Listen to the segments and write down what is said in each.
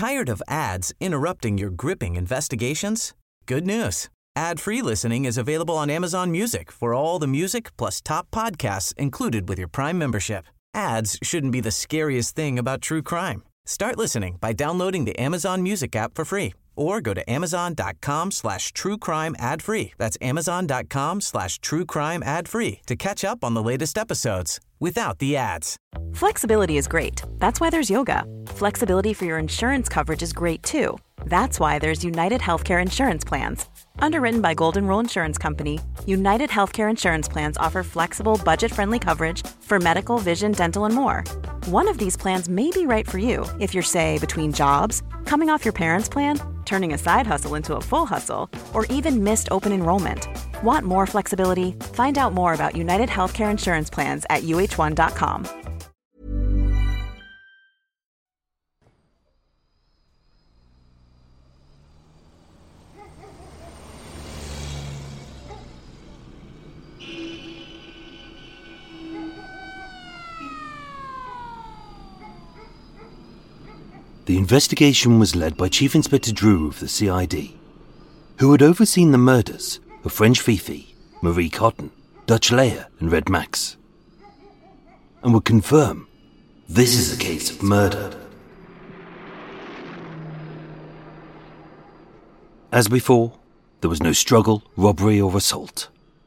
Tired of ads interrupting your gripping investigations? Good news. Ad-free listening is available on Amazon Music for all the music plus top podcasts included with your Prime membership. Ads shouldn't be the scariest thing about true crime. Start listening by downloading the Amazon Music app for free or go to amazon.com/truecrime ad-free. That's amazon.com/truecrime ad-free to catch up on the latest episodes without the ads. Flexibility is great. That's why there's yoga. Flexibility for your insurance coverage is great too. That's why there's United Healthcare Insurance Plans. Underwritten by Golden Rule Insurance Company, United Healthcare Insurance Plans offer flexible, budget-friendly coverage for medical, vision, dental, and more. One of these plans may be right for you if you're, say, between jobs, coming off your parents' plan, turning a side hustle into a full hustle, or even missed open enrollment. Want more flexibility? Find out more about United Healthcare Insurance Plans at uh1.com. The investigation was led by Chief Inspector Drew of the CID, who had overseen the murders of French Fifi, Marie Cotton, Dutch Leia and Red Max, and would confirm this is a case of murder. As before, there was no struggle, robbery or assault.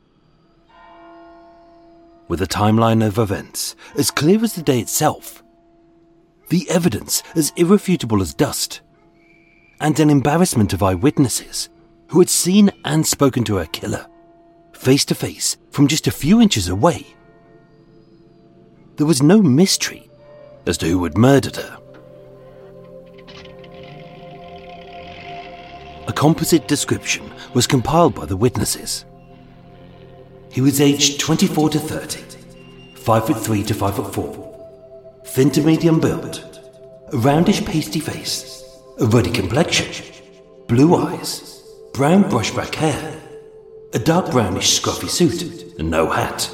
With a timeline of events as clear as the day itself, the evidence as irrefutable as dust, and an embarrassment of eyewitnesses who had seen and spoken to her killer, face to face from just a few inches away. There was no mystery as to who had murdered her. A composite description was compiled by the witnesses. He was aged 24 to 30, 5'3" to 5'4", thin to medium build, a roundish pasty face, a ruddy complexion, blue eyes, brown brushback hair, a dark brownish scruffy suit, and no hat.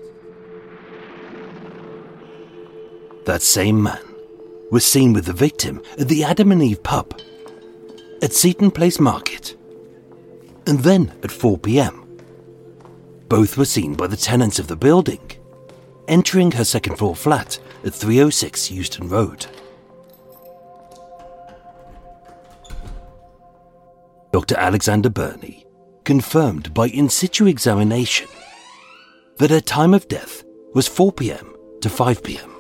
That same man was seen with the victim at the Adam and Eve pub, at Seaton Place Market, and then at 4 p.m. Both were seen by the tenants of the building, entering her second-floor flat at 306 Euston Road. Dr. Alexander Burney confirmed by in situ examination that her time of death was 4 p.m. to 5 p.m.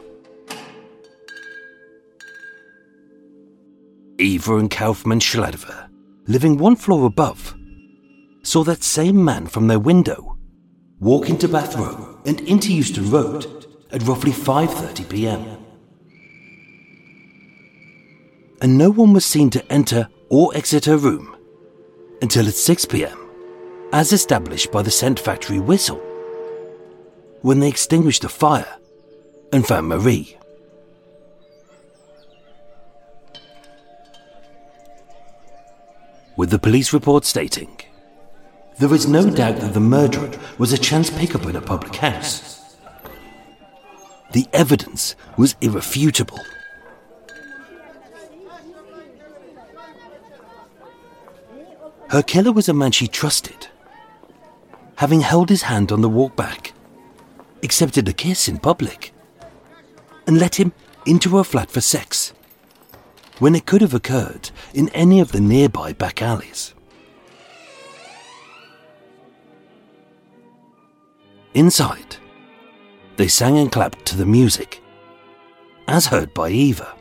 Eva and Kaufmann Schladever, living one floor above, saw that same man from their window walk into Bath Row and into Euston Road at roughly 5:30 p.m. And no one was seen to enter or exit her room until at 6 p.m, as established by the scent factory whistle, when they extinguished the fire and found Marie. With the police report stating, there is no doubt that the murderer was a chance pickup at a public house. The evidence was irrefutable. Her killer was a man she trusted, having held his hand on the walk back, accepted a kiss in public, and let him into her flat for sex, when it could have occurred in any of the nearby back alleys. Inside, they sang and clapped to the music, as heard by Eva.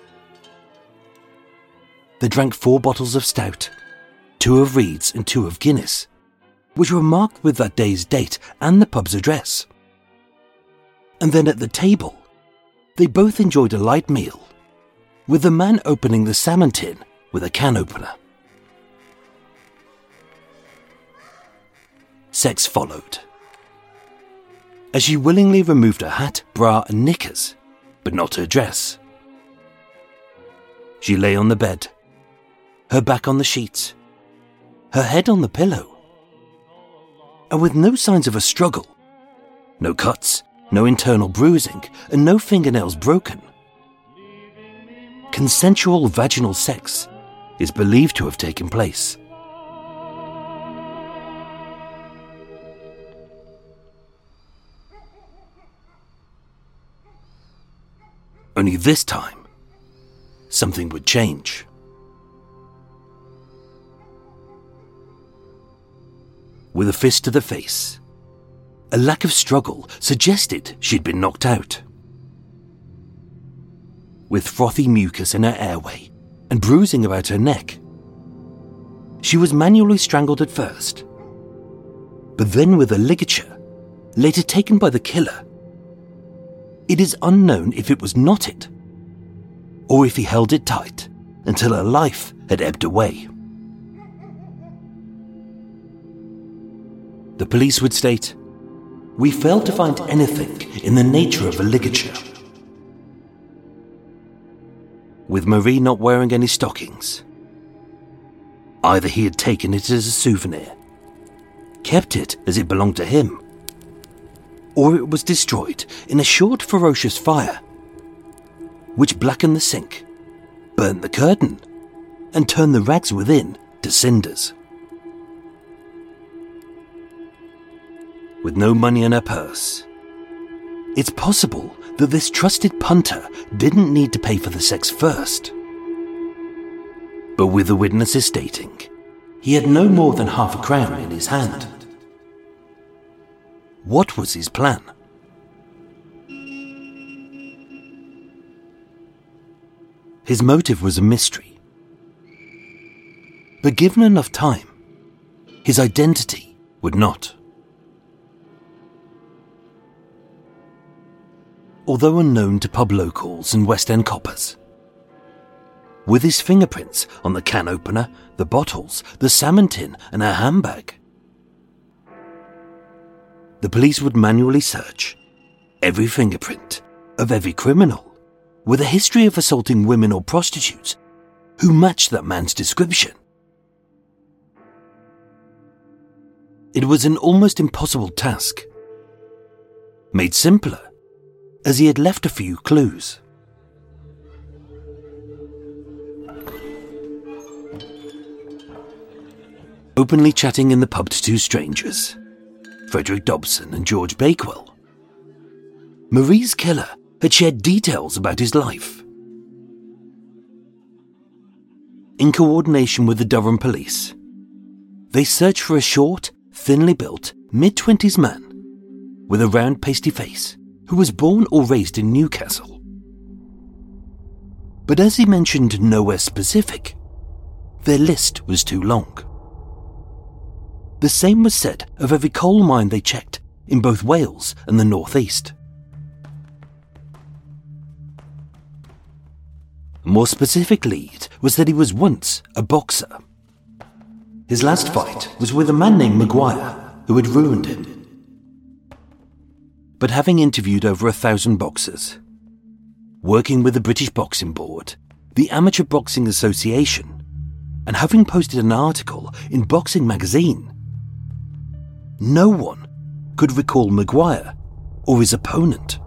They drank 4 bottles of stout, 2 of Reed's and 2 of Guinness, which were marked with that day's date and the pub's address. And then at the table, they both enjoyed a light meal, with the man opening the salmon tin with a can opener. Sex followed, as she willingly removed her hat, bra and knickers, but not her dress. She lay on the bed, her back on the sheets, her head on the pillow, and with no signs of a struggle, no cuts, no internal bruising, and no fingernails broken, consensual vaginal sex is believed to have taken place. Only this time, something would change. With a fist to the face, a lack of struggle suggested she'd been knocked out. With frothy mucus in her airway and bruising about her neck, she was manually strangled at first, but then with a ligature, later taken by the killer. It is unknown if it was knotted, or if he held it tight until her life had ebbed away. The police would state, "We failed to find anything in the nature of a ligature." With Marie not wearing any stockings, either he had taken it as a souvenir, kept it as it belonged to him, or it was destroyed in a short, ferocious fire, which blackened the sink, burnt the curtain, and turned the rags within to cinders. With no money in her purse, it's possible that this trusted punter didn't need to pay for the sex first. But with the witnesses stating he had no more than half a crown in his hand. What was his plan? His motive was a mystery. But given enough time, his identity would not. Although unknown to pub locals and West End coppers, with his fingerprints on the can opener, the bottles, the salmon tin and her handbag, the police would manually search every fingerprint of every criminal with a history of assaulting women or prostitutes who matched that man's description. It was an almost impossible task, made simpler as he had left a few clues. Openly chatting in the pub to two strangers, Frederick Dobson and George Bakewell, Marie's killer had shared details about his life. In coordination with the Durham police, they searched for a short, thinly built, mid-20s man with a round, pasty face who was born or raised in Newcastle. But as he mentioned nowhere specific, their list was too long. The same was said of every coal mine they checked in both Wales and the North East. A more specific lead was that he was once a boxer. His last fight was with a man named Maguire, who had ruined him. But having interviewed over 1,000 boxers, working with the British Boxing Board, the Amateur Boxing Association, and having posted an article in Boxing Magazine, no one could recall Maguire or his opponent.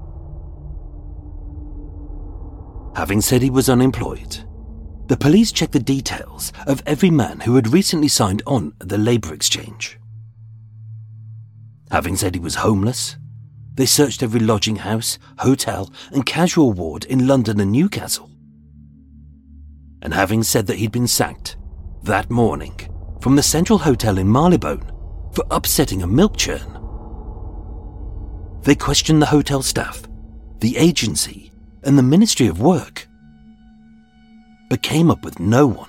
Having said he was unemployed, the police checked the details of every man who had recently signed on at the Labour Exchange. Having said he was homeless, they searched every lodging house, hotel and casual ward in London and Newcastle. And having said that he'd been sacked that morning from the Central Hotel in Marylebone for upsetting a milk churn, they questioned the hotel staff, the agency and the Ministry of Work, but came up with no one.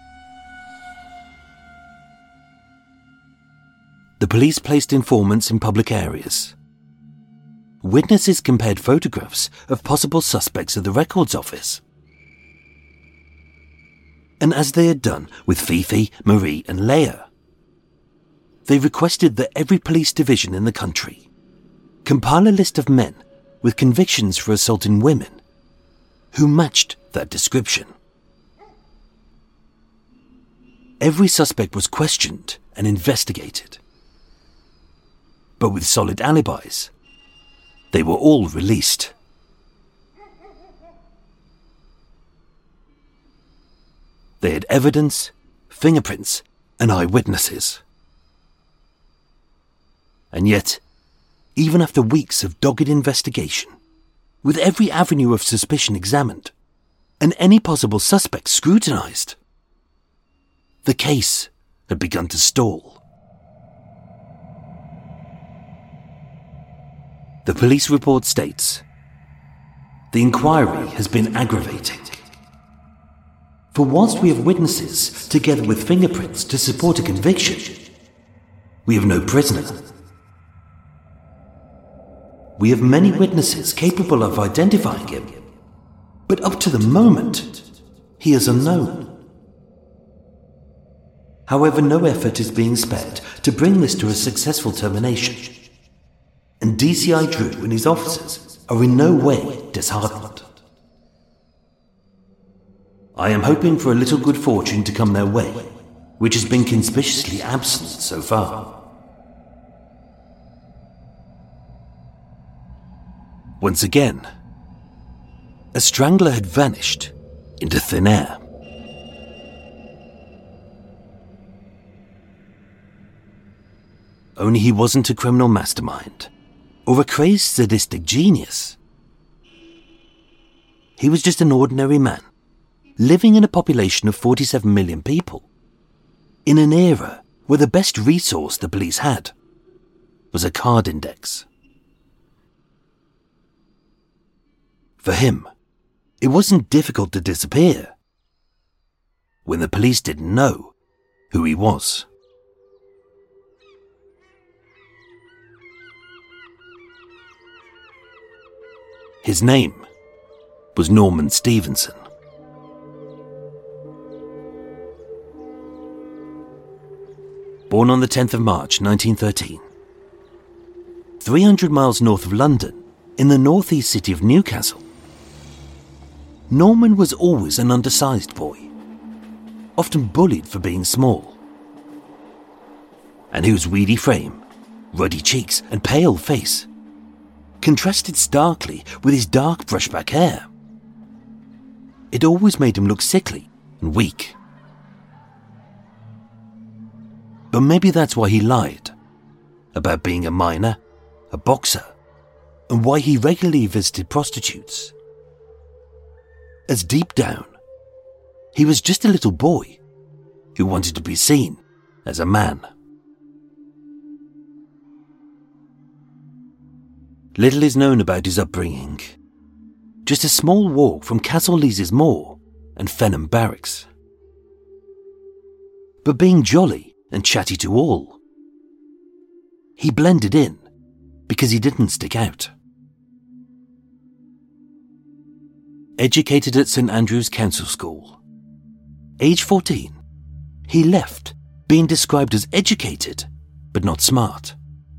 The police placed informants in public areas. Witnesses compared photographs of possible suspects at the records office. And as they had done with Fifi, Marie and Leia, they requested that every police division in the country compile a list of men with convictions for assaulting women who matched that description. Every suspect was questioned and investigated, but with solid alibis, they were all released. They had evidence, fingerprints, and eyewitnesses. And yet, even after weeks of dogged investigation, with every avenue of suspicion examined, and any possible suspect scrutinized, the case had begun to stall. The police report states, "The inquiry has been aggravating. For whilst we have witnesses together with fingerprints to support a conviction, we have no prisoner. We have many witnesses capable of identifying him, but up to the moment, he is unknown. However, no effort is being spared to bring this to a successful termination, and DCI Drew and his officers are in no way disheartened. I am hoping for a little good fortune to come their way, which has been conspicuously absent so far." Once again, a strangler had vanished into thin air. Only he wasn't a criminal mastermind or a crazed sadistic genius. He was just an ordinary man, living in a population of 47 million people, in an era where the best resource the police had was a card index. For him, it wasn't difficult to disappear when the police didn't know who he was. His name was Norman Stevenson. Born on the 10th of March 1913, 300 miles north of London, in the northeast city of Newcastle, Norman was always an undersized boy, often bullied for being small. And whose weedy frame, ruddy cheeks and pale face contrasted starkly with his dark brushback hair. It always made him look sickly and weak. But maybe that's why he lied about being a miner, a boxer, and why he regularly visited prostitutes. As deep down, he was just a little boy who wanted to be seen as a man. Little is known about his upbringing. Just a small walk from Castle Leazes Moor and Fenham Barracks. But being jolly and chatty to all, he blended in because he didn't stick out. Educated at St Andrew's Council School, age 14, he left being described as educated but not smart,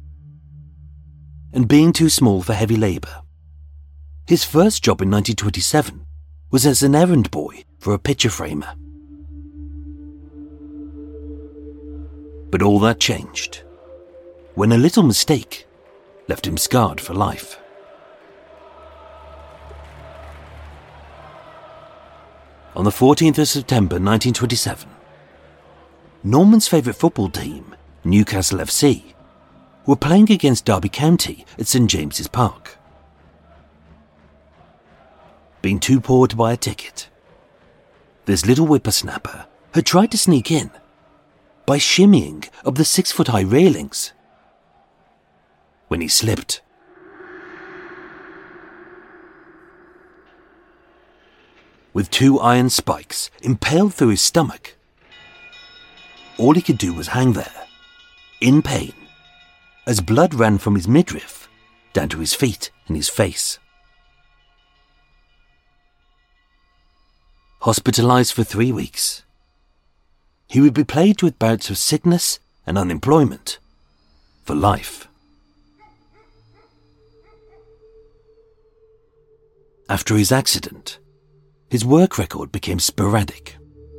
and being too small for heavy labour. His first job in 1927 was as an errand boy for a picture framer. But all that changed when a little mistake left him scarred for life. On the 14th of September 1927, Norman's favourite football team, Newcastle FC, were playing against Derby County at St James's Park. Being too poor to buy a ticket, this little whippersnapper had tried to sneak in by shimmying up the 6-foot-high railings. When he slipped, with 2 iron spikes impaled through his stomach, all he could do was hang there, in pain, as blood ran from his midriff down to his feet and his face. Hospitalized for 3 weeks, he would be plagued with bouts of sickness and unemployment for life. After his accident, his work record became sporadic.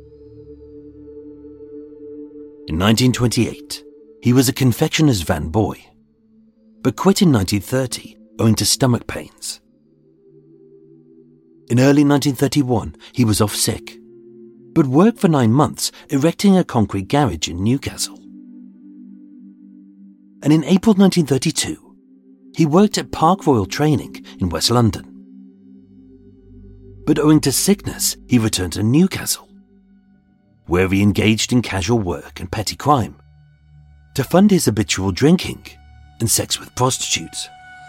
In 1928, he was a confectioner's van boy, but quit in 1930 owing to stomach pains. In early 1931, he was off sick, but worked for 9 months erecting a concrete garage in Newcastle. And in April 1932, he worked at Park Royal Training in West London. But owing to sickness, he returned to Newcastle, where he engaged in casual work and petty crime to fund his habitual drinking and sex with prostitutes.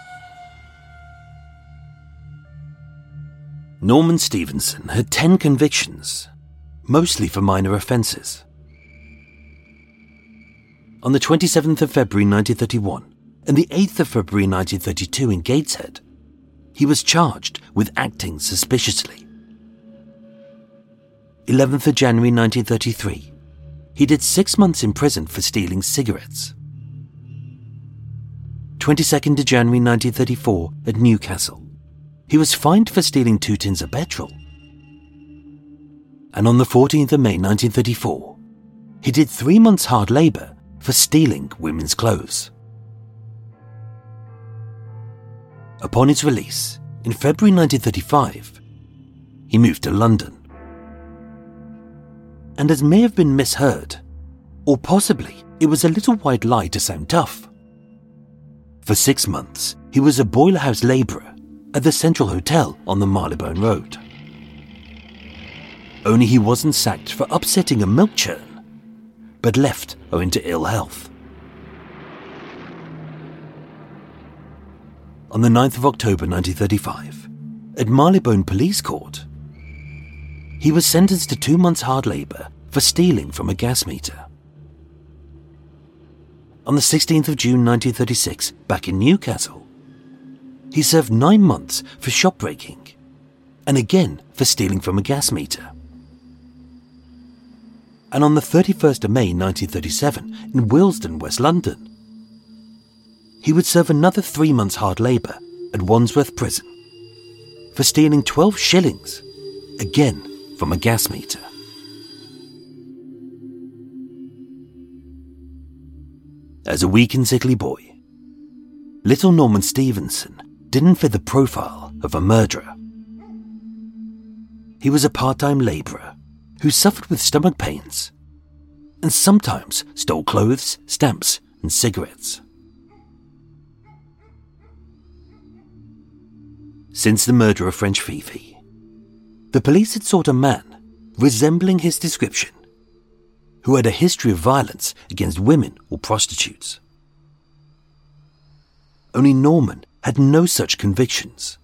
Norman Stevenson had 10 convictions, mostly for minor offences. On the 27th of February 1931 and the 8th of February 1932 in Gateshead, he was charged with acting suspiciously. 11th of January 1933, he did 6 months in prison for stealing cigarettes. 22nd of January 1934 at Newcastle, he was fined for stealing 2 tins of petrol. And on the 14th of May 1934, he did 3 months hard labour for stealing women's clothes. Upon his release, in February 1935, he moved to London. And as may have been misheard, or possibly it was a little white lie to sound tough, for 6 months he was a boiler house labourer at the Central Hotel on the Marylebone Road. Only he wasn't sacked for upsetting a milk churn, but left owing to ill health. On the 9th of October 1935, at Marylebone Police Court, he was sentenced to 2 months hard labour for stealing from a gas meter. On the 16th of June 1936, back in Newcastle, he served 9 months for shop breaking, and again for stealing from a gas meter. And on the 31st of May 1937, in Willesden, West London, he would serve another 3 months hard labour at Wandsworth Prison for stealing 12 shillings, again from a gas meter. As a weak and sickly boy, little Norman Stevenson didn't fit the profile of a murderer. He was a part-time labourer who suffered with stomach pains and sometimes stole clothes, stamps and cigarettes. Since the murder of French Fifi, the police had sought a man resembling his description who had a history of violence against women or prostitutes. Only Norman had no such convictions.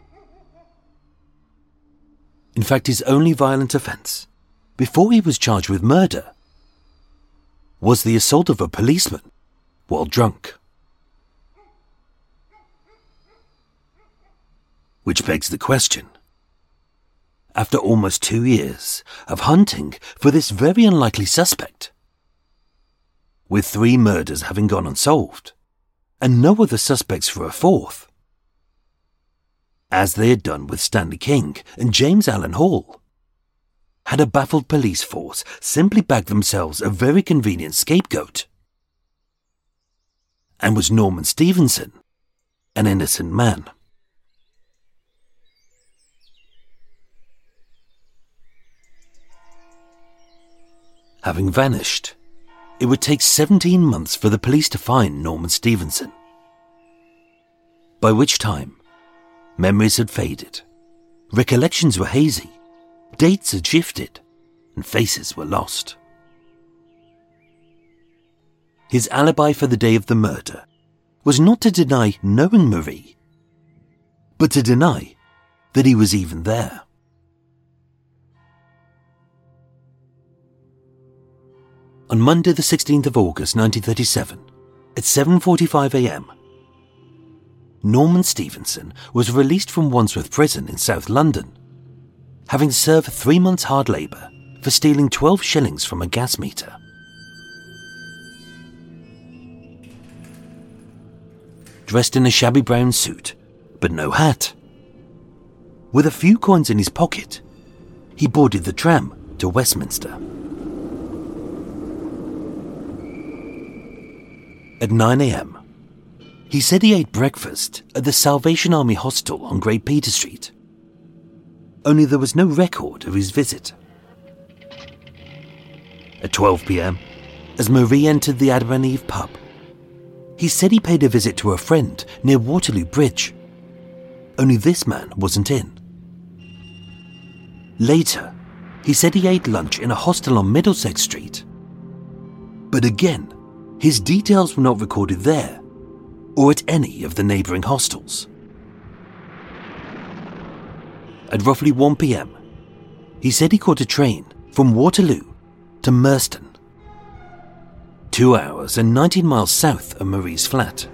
In fact, his only violent offence, before he was charged with murder, was the assault of a policeman while drunk. Which begs the question, after almost 2 years of hunting for this very unlikely suspect, with 3 murders having gone unsolved, and no other suspects for a 4th, as they had done with Stanley King and James Allen Hall, had a baffled police force simply bagged themselves a very convenient scapegoat? And was Norman Stevenson an innocent man? Having vanished, it would take 17 months for the police to find Norman Stevenson. By which time, memories had faded, recollections were hazy, dates had shifted, and faces were lost. His alibi for the day of the murder was not to deny knowing Marie, but to deny that he was even there. On Monday the 16th of August 1937, at 7:45 a.m, Norman Stevenson was released from Wandsworth Prison in South London, having served 3 months hard labour for stealing 12 shillings from a gas meter. Dressed in a shabby brown suit, but no hat, with a few coins in his pocket, he boarded the tram to Westminster. At 9 a.m, he said he ate breakfast at the Salvation Army Hostel on Great Peter Street. Only there was no record of his visit. At 12 p.m, as Marie entered the Adam and Eve pub, he said he paid a visit to a friend near Waterloo Bridge. Only this man wasn't in. Later, he said he ate lunch in a hostel on Middlesex Street. But again, his details were not recorded there or at any of the neighbouring hostels. At roughly 1 p.m, he said he caught a train from Waterloo to Merston, 2 hours and 19 miles south of Marie's flat.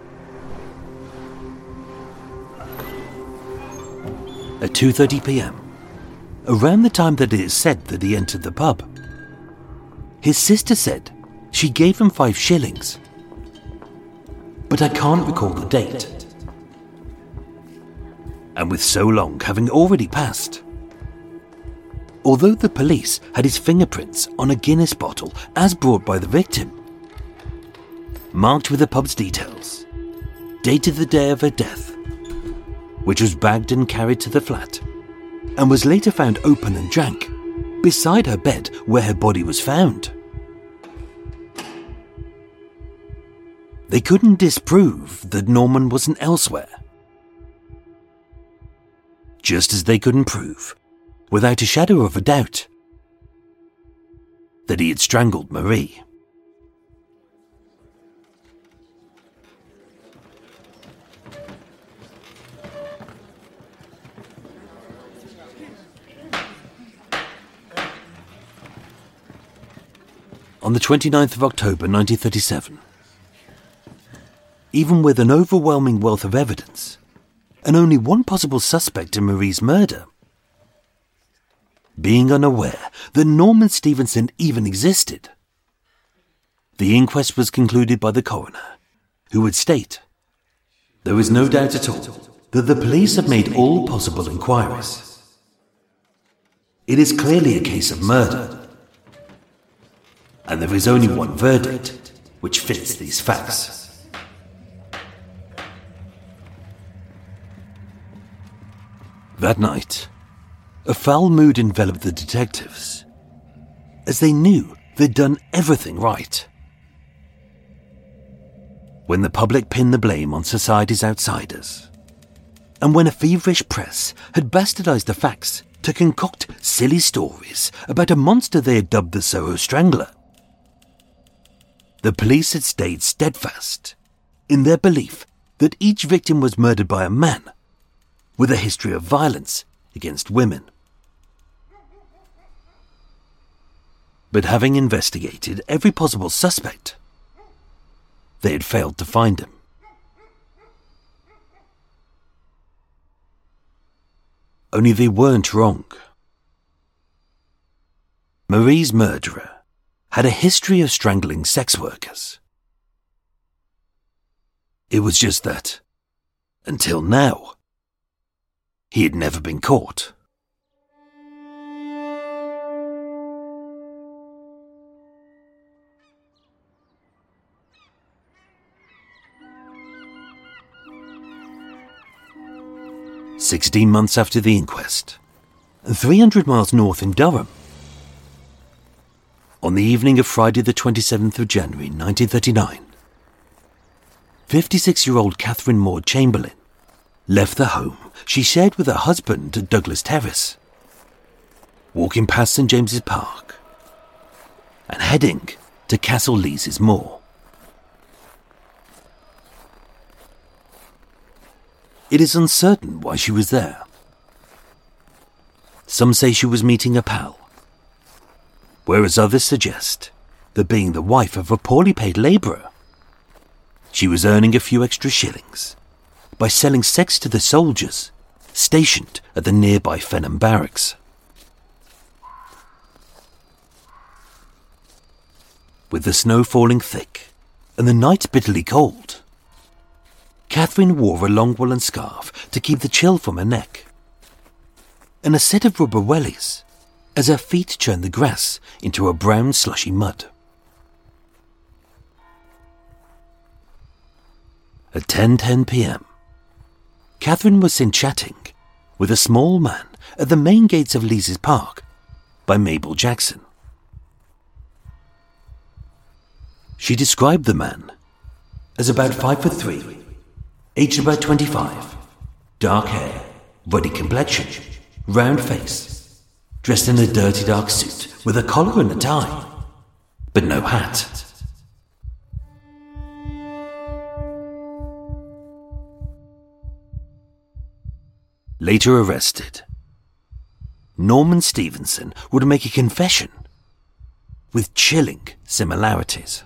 At 2:30 p.m, around the time that it is said that he entered the pub, his sister said she gave him 5 shillings, but I can't recall the date. And with so long having already passed, although the police had his fingerprints on a Guinness bottle as brought by the victim, marked with the pub's details, dated the day of her death, which was bagged and carried to the flat, and was later found open and drank beside her bed where her body was found. They couldn't disprove that Norman wasn't elsewhere, just as they couldn't prove, without a shadow of a doubt, that he had strangled Marie. On the 29th of October 1937, even with an overwhelming wealth of evidence and only one possible suspect in Marie's murder, being unaware that Norman Stevenson even existed, the inquest was concluded by the coroner, who would state, "There is no doubt at all that the police have made all possible inquiries. It is clearly a case of murder, and there is only one verdict which fits these facts." That night, a foul mood enveloped the detectives, as they knew they'd done everything right. When the public pinned the blame on society's outsiders, and when a feverish press had bastardized the facts to concoct silly stories about a monster they had dubbed the Soho Strangler, the police had stayed steadfast in their belief that each victim was murdered by a man with a history of violence against women. But having investigated every possible suspect, they had failed to find him. Only they weren't wrong. Marie's murderer had a history of strangling sex workers. It was just that, until now, he had never been caught. "16 months after the inquest, 300 miles north in Durham, on the evening of Friday the 27th of January 1939, 56-year-old Catherine Maud Chamberlain left the home she shared with her husband at Douglas Terrace, walking past St James's Park and heading to Castle Leazes Moor. It is uncertain why she was there. Some say she was meeting a pal, whereas others suggest that being the wife of a poorly paid labourer, she was earning a few extra shillings by selling sex to the soldiers stationed at the nearby Fenham Barracks. With the snow falling thick and the nights bitterly cold, Catherine wore a long woolen scarf to keep the chill from her neck, and a set of rubber wellies as her feet churned the grass into a brown slushy mud. At 10:10 p.m, Catherine was seen chatting with a small man at the main gates of Leazes Park by Mabel Jackson. She described the man as about 5'3", aged about 25, dark hair, ruddy complexion, round face, dressed in a dirty dark suit with a collar and a tie, but no hat. Later arrested, Norman Stevenson would make a confession with chilling similarities.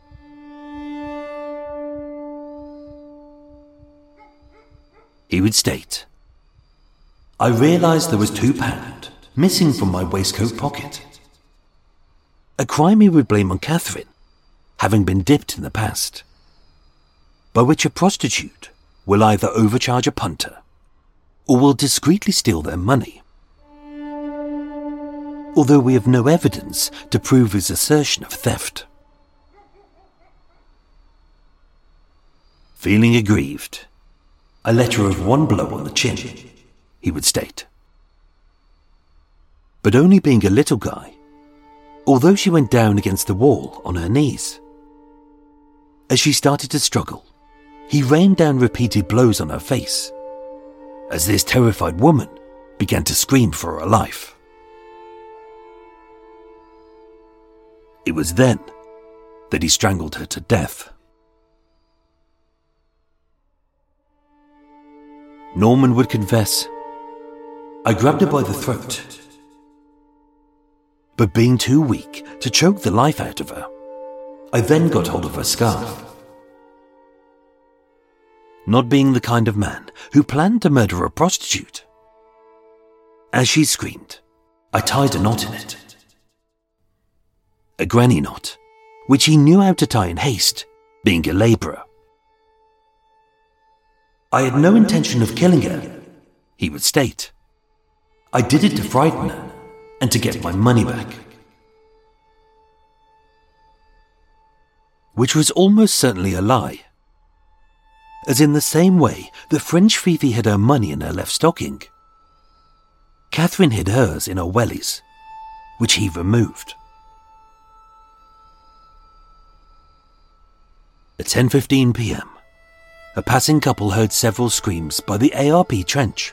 He would state, "I realised there was £2 missing from my waistcoat pocket." A crime he would blame on Catherine, having been dipped in the past, by which a prostitute will either overcharge a punter or will discreetly steal their money. Although we have no evidence to prove his assertion of theft. Feeling aggrieved, I let her have one blow on the chin, he would state. But only being a little guy, although she went down against the wall on her knees. As she started to struggle, he rained down repeated blows on her face, as this terrified woman began to scream for her life. It was then that he strangled her to death. Norman would confess, "I grabbed her by the throat, but being too weak to choke the life out of her, I then got hold of her scarf. Not being the kind of man who planned to murder a prostitute. As she screamed, I tied a knot in it. A granny knot, which he knew how to tie in haste, being a labourer. I had no intention of killing her, he would state. I did it to frighten her and to get my money back." Which was almost certainly a lie, as in the same way that French Fifi hid her money in her left stocking, Catherine hid hers in her wellies, which he removed. At 10:15 p.m, a passing couple heard several screams by the ARP trench.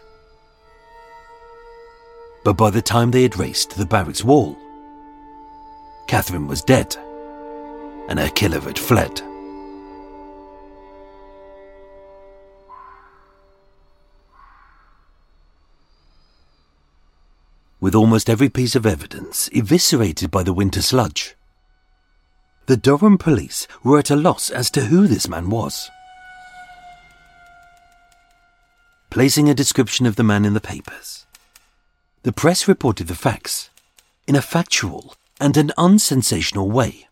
But by the time they had raced to the barracks wall, Catherine was dead, and her killer had fled. With almost every piece of evidence eviscerated by the winter sludge, the Durham police were at a loss as to who this man was. Placing a description of the man in the papers, the press reported the facts in a factual and an unsensational way.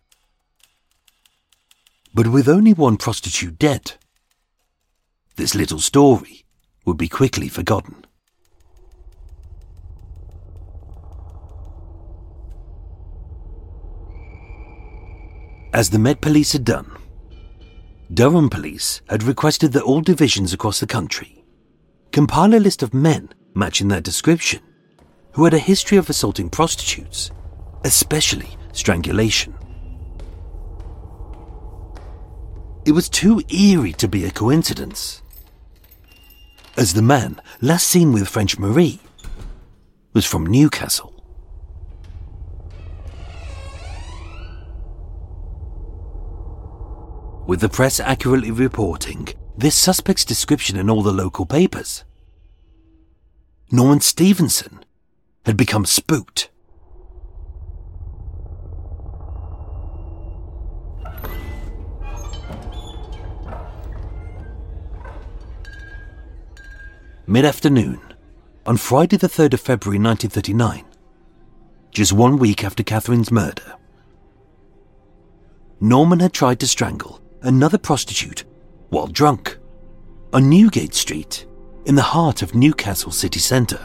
But with only one prostitute dead, this little story would be quickly forgotten. As the Met Police had done, Durham Police had requested that all divisions across the country compile a list of men matching their description who had a history of assaulting prostitutes, especially strangulation. It was too eerie to be a coincidence, as the man last seen with French Marie was from Newcastle. With the press accurately reporting this suspect's description in all the local papers, Norman Stevenson had become spooked. Mid-afternoon, on Friday the 3rd of February 1939, just 1 week after Catherine's murder, Norman had tried to strangle another prostitute while drunk on Newgate Street in the heart of Newcastle city centre.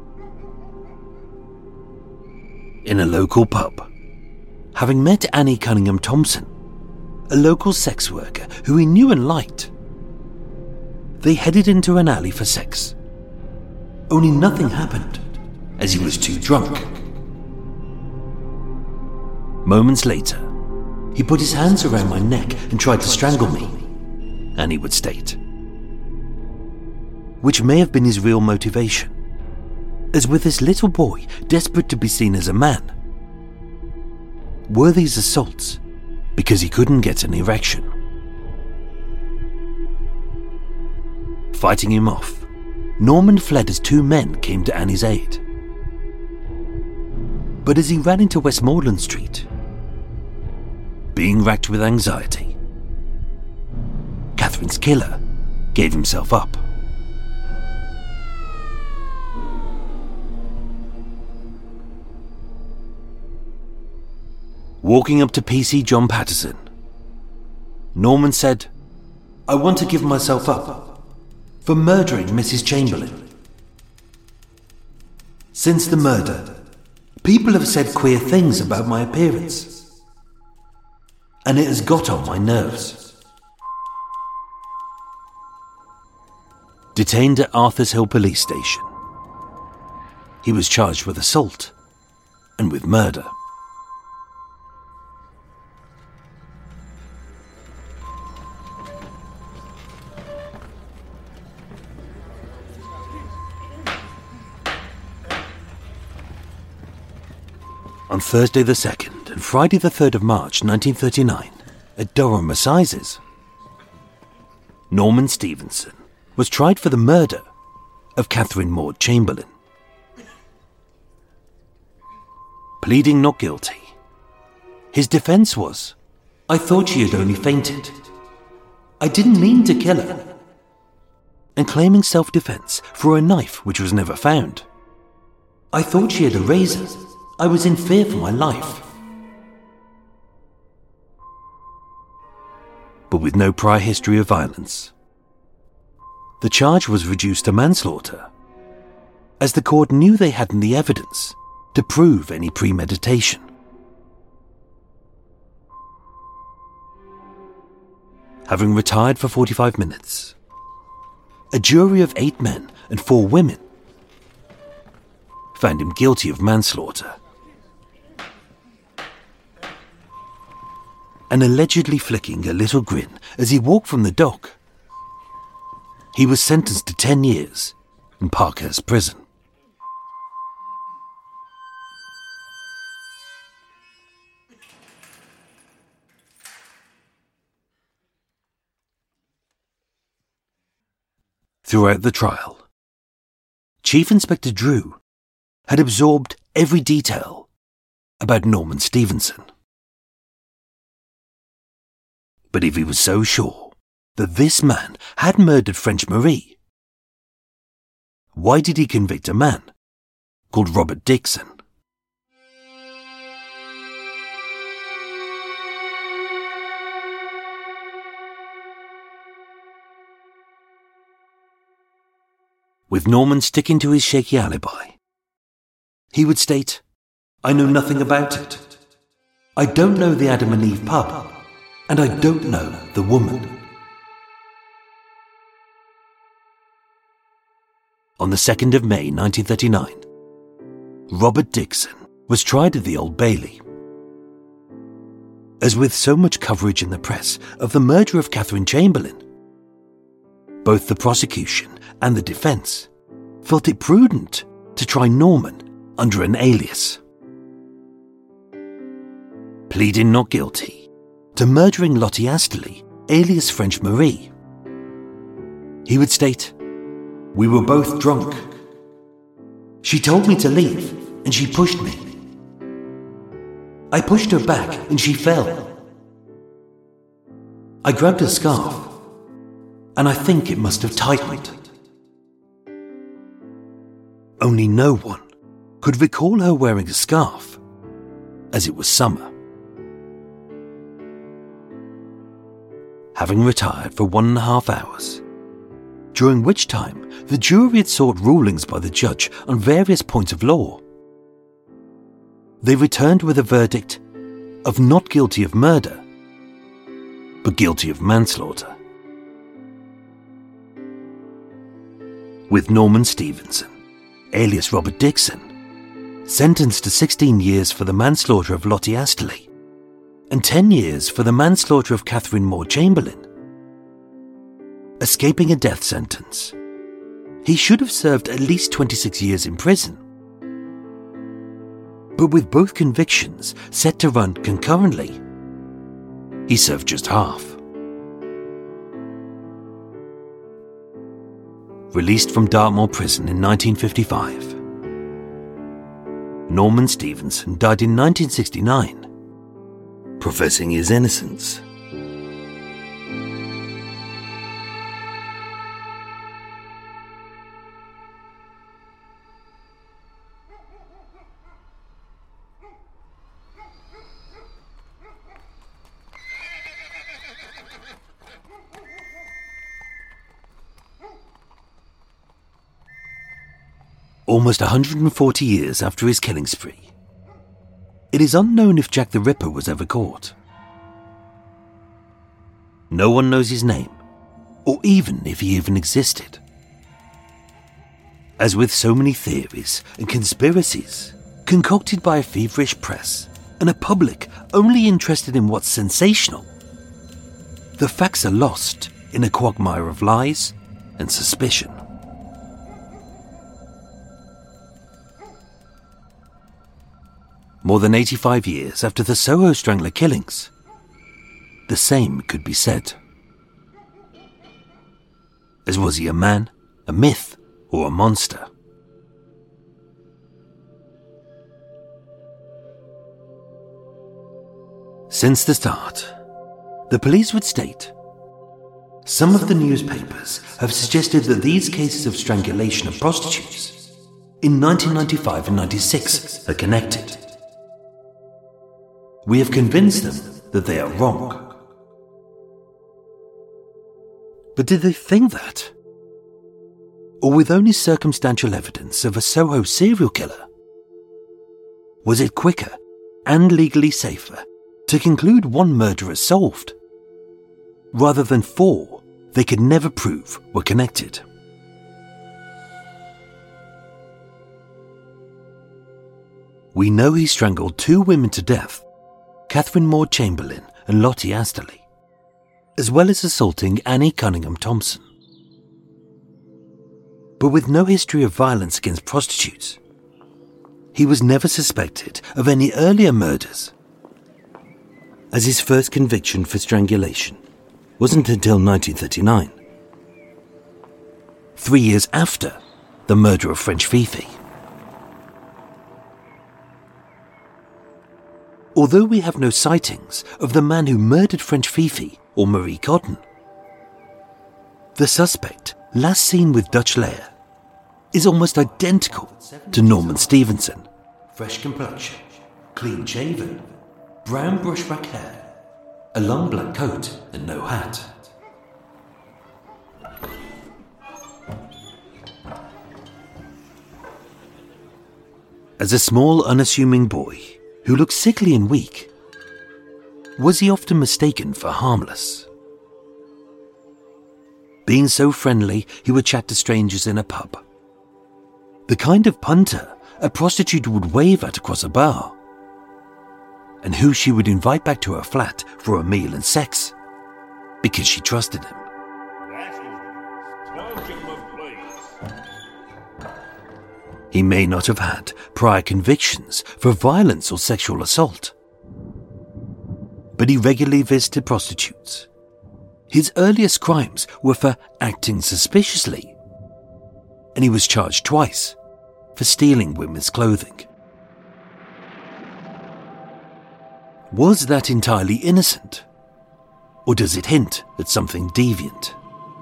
In a local pub, having met Annie Cunningham Thompson, a local sex worker who he knew and liked, they headed into an alley for sex. Only nothing happened, as he was too drunk. Moments later, He put his hands around my neck and tried to strangle me, Annie would state. Which may have been his real motivation, as with this little boy desperate to be seen as a man. Were these assaults because he couldn't get an erection? Fighting him off, Norman fled as two men came to Annie's aid. But as he ran into Westmoreland Street, being racked with anxiety, Catherine's killer gave himself up. Walking up to PC John Patterson, Norman said, "I want to give myself up for murdering Mrs. Chamberlain. Since the murder, people have said queer things about my appearance, and it has got on my nerves." Detained at Arthur's Hill Police Station, he was charged with assault and with murder. On Thursday the 2nd and Friday the 3rd of March 1939, at Durham Assizes, Norman Stevenson was tried for the murder of Catherine Maud Chamberlain. Pleading not guilty, his defence was, "I thought she had only fainted. I didn't mean to kill her," and claiming self-defence for a knife which was never found. "I thought she had a razor. I was in fear for my life." But with no prior history of violence, the charge was reduced to manslaughter, as the court knew they hadn't the evidence to prove any premeditation. Having retired for 45 minutes, a jury of 8 men and 4 women found him guilty of manslaughter. And allegedly flicking a little grin as he walked from the dock, he was sentenced to 10 years in Parkhurst Prison. Throughout the trial, Chief Inspector Drew had absorbed every detail about Norman Stevenson. But if he was so sure that this man had murdered French Marie, why did he convict a man called Robert Dixon? With Norman sticking to his shaky alibi, he would state, "I know nothing about it. I don't know the Adam and Eve pub, and I don't know the woman." On the 2nd of May 1939, Robert Dixon was tried at the Old Bailey. As with so much coverage in the press of the murder of Catherine Chamberlain, both the prosecution and the defence felt it prudent to try Norman under an alias. Pleading not guilty to murdering Lottie Astley, alias French Marie, he would state, "We were both drunk. She told me to leave and she pushed me. I pushed her back and she fell. I grabbed her scarf and I think it must have tightened." Only no one could recall her wearing a scarf, as it was summer. Having retired for 1.5 hours, during which time the jury had sought rulings by the judge on various points of law, they returned with a verdict of not guilty of murder, but guilty of manslaughter. With Norman Stevenson, alias Robert Dixon, sentenced to 16 years for the manslaughter of Lottie Astley, and 10 years for the manslaughter of Catherine Moore Chamberlain. Escaping a death sentence, he should have served at least 26 years in prison. But with both convictions set to run concurrently, he served just half. Released from Dartmoor Prison in 1955, Norman Stevenson died in 1969, professing his innocence. Almost 140 years after his killing spree, it is unknown if Jack the Ripper was ever caught. No one knows his name, or even if he even existed. As with so many theories and conspiracies concocted by a feverish press and a public only interested in what's sensational, the facts are lost in a quagmire of lies and suspicion. More than 85 years after the Soho Strangler killings, the same could be said. As was he a man, a myth, or a monster? Since the start, the police would state, some of the newspapers have suggested that these cases of strangulation of prostitutes in 1995 and 96 are connected. We have convinced them that they are wrong. But did they think that? Or with only circumstantial evidence of a Soho serial killer? Was it quicker and legally safer to conclude one murderer solved, rather than 4 they could never prove were connected? We know he strangled 2 women to death, Catherine Moore Chamberlain and Lottie Asterley, as well as assaulting Annie Cunningham Thompson. But with no history of violence against prostitutes, he was never suspected of any earlier murders, as his first conviction for strangulation wasn't until 1939, 3 years after the murder of French Fifi. Although we have no sightings of the man who murdered French Fifi or Marie Cotton, the suspect, last seen with Dutch Leia, is almost identical to Norman Stevenson. Fresh complexion, clean shaven, brown brushback hair, a long black coat and no hat. As a small, unassuming boy who looked sickly and weak, was he often mistaken for harmless? Being so friendly, he would chat to strangers in a pub. The kind of punter a prostitute would wave at across a bar, and who she would invite back to her flat for a meal and sex, because she trusted him. He may not have had prior convictions for violence or sexual assault, but he regularly visited prostitutes. His earliest crimes were for acting suspiciously, and he was charged twice for stealing women's clothing. Was that entirely innocent, or does it hint at something deviant?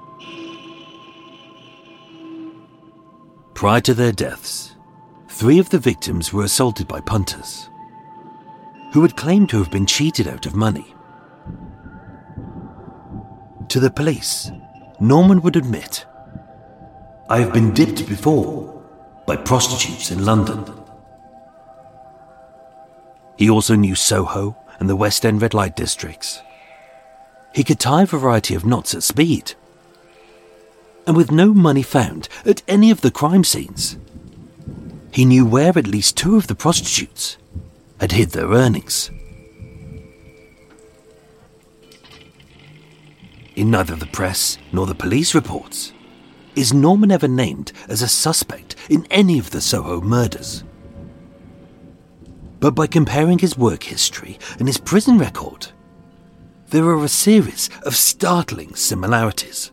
Prior to their deaths, 3 of the victims were assaulted by punters, who had claimed to have been cheated out of money. To the police, Norman would admit, "I have been dipped before by prostitutes in London." He also knew Soho and the West End red light districts. He could tie a variety of knots at speed. And with no money found at any of the crime scenes, he knew where at least 2 of the prostitutes had hid their earnings. In neither the press nor the police reports is Norman ever named as a suspect in any of the Soho murders. But by comparing his work history and his prison record, there are a series of startling similarities.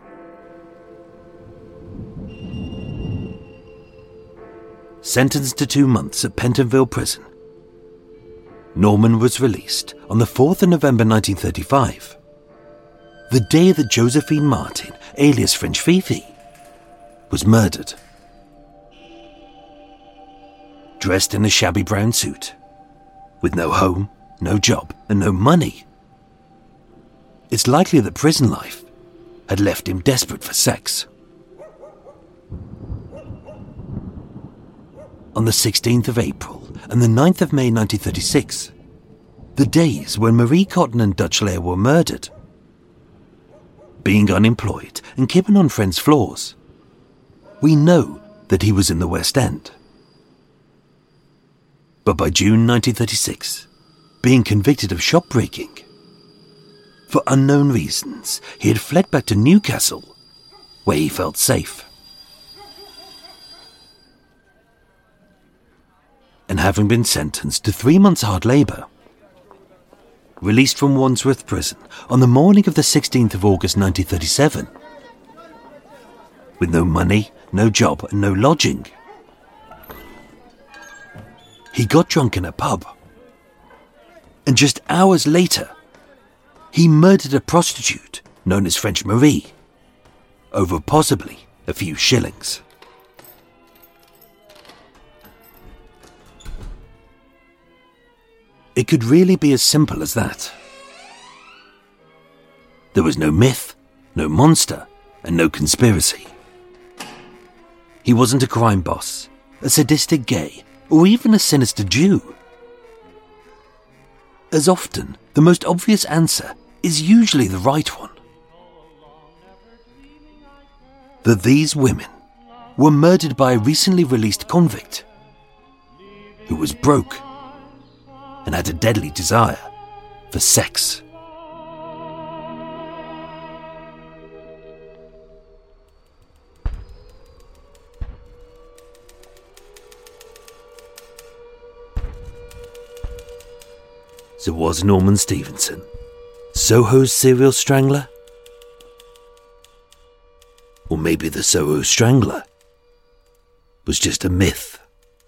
Sentenced to 2 months at Pentonville Prison, Norman was released on the 4th of November 1935, the day that Josephine Martin, alias French Fifi, was murdered. Dressed in a shabby brown suit, with no home, no job, and no money, it's likely that prison life had left him desperate for sex. On the 16th of April and the 9th of May 1936, the days when Marie Cotton and Dutch Lair were murdered, being unemployed and keeping on friends' floors, we know that he was in the West End. But by June 1936, being convicted of shop breaking, for unknown reasons, he had fled back to Newcastle, where he felt safe. And having been sentenced to 3 months hard labour, released from Wandsworth Prison on the morning of the 16th of August 1937, with no money, no job and no lodging, he got drunk in a pub, and just hours later, he murdered a prostitute known as French Marie, over possibly a few shillings. It could really be as simple as that. There was no myth, no monster, and no conspiracy. He wasn't a crime boss, a sadistic gay, or even a sinister Jew. As often, the most obvious answer is usually the right one. That these women were murdered by a recently released convict who was broke and had a deadly desire for sex. So was Norman Stevenson Soho's serial strangler? Or maybe the Soho Strangler was just a myth?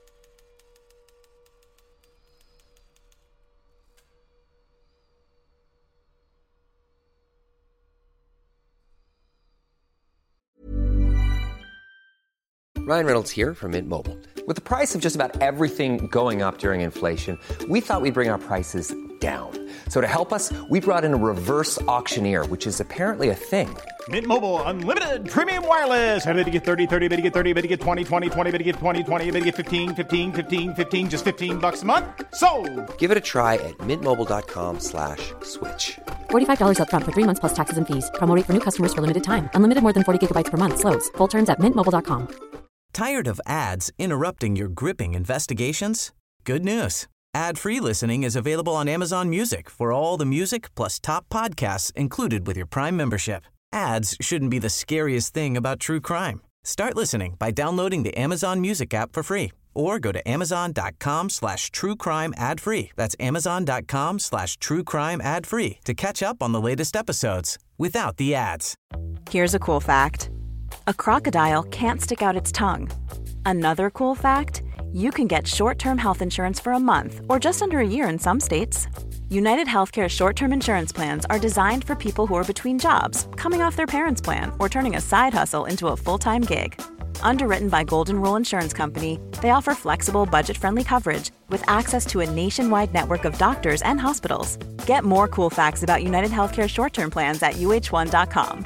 Ryan Reynolds here from Mint Mobile. With the price of just about everything going up during inflation, we thought we'd bring our prices down. So to help us, we brought in a reverse auctioneer, which is apparently a thing. Mint Mobile Unlimited Premium Wireless. How to get 30, 30, bit to get 30, bit to get 20, 20, 20, bit to get 20, 20, bit to get 15, 15, 15, 15, just $15 a month? Sold! Give it a try at mintmobile.com/switch. $45 up front for 3 months plus taxes and fees. Promo rate for new customers for limited time. Unlimited more than 40 gigabytes per month. Slows full terms at mintmobile.com. Tired of ads interrupting your gripping investigations? Good news. Ad-free listening is available on Amazon Music for all the music plus top podcasts included with your Prime membership. Ads shouldn't be the scariest thing about true crime. Start listening by downloading the Amazon Music app for free or go to amazon.com/truecrime ad-free. That's amazon.com/truecrime ad-free to catch up on the latest episodes without the ads. Here's a cool fact. A crocodile can't stick out its tongue. Another cool fact, you can get short-term health insurance for a month or just under a year in some states. United Healthcare short-term insurance plans are designed for people who are between jobs, coming off their parents' plan, or turning a side hustle into a full-time gig. Underwritten by Golden Rule Insurance Company, they offer flexible, budget-friendly coverage with access to a nationwide network of doctors and hospitals. Get more cool facts about United Healthcare short-term plans at uh1.com.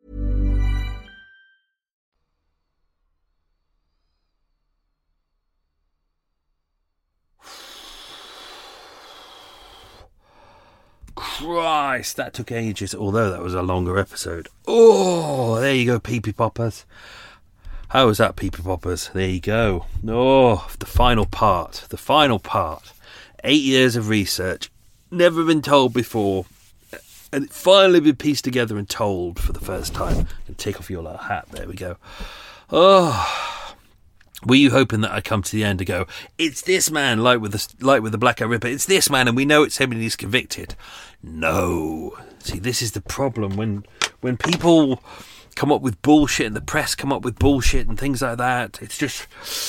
Christ, that took ages, although that was a longer episode. Oh, there you go, Peepee Poppers. How was that, Peepee Poppers? There you go. Oh, the final part. 8 years of research. Never been told before. and it finally been pieced together and told for the first time. And take off your little hat. There we go. Oh, were you hoping that I'd come to the end and go, it's this man, like with the Blackout Ripper, it's this man, and we know it's him and he's convicted? No. See, this is the problem when people come up with bullshit and the press come up with bullshit and things like that. It's just,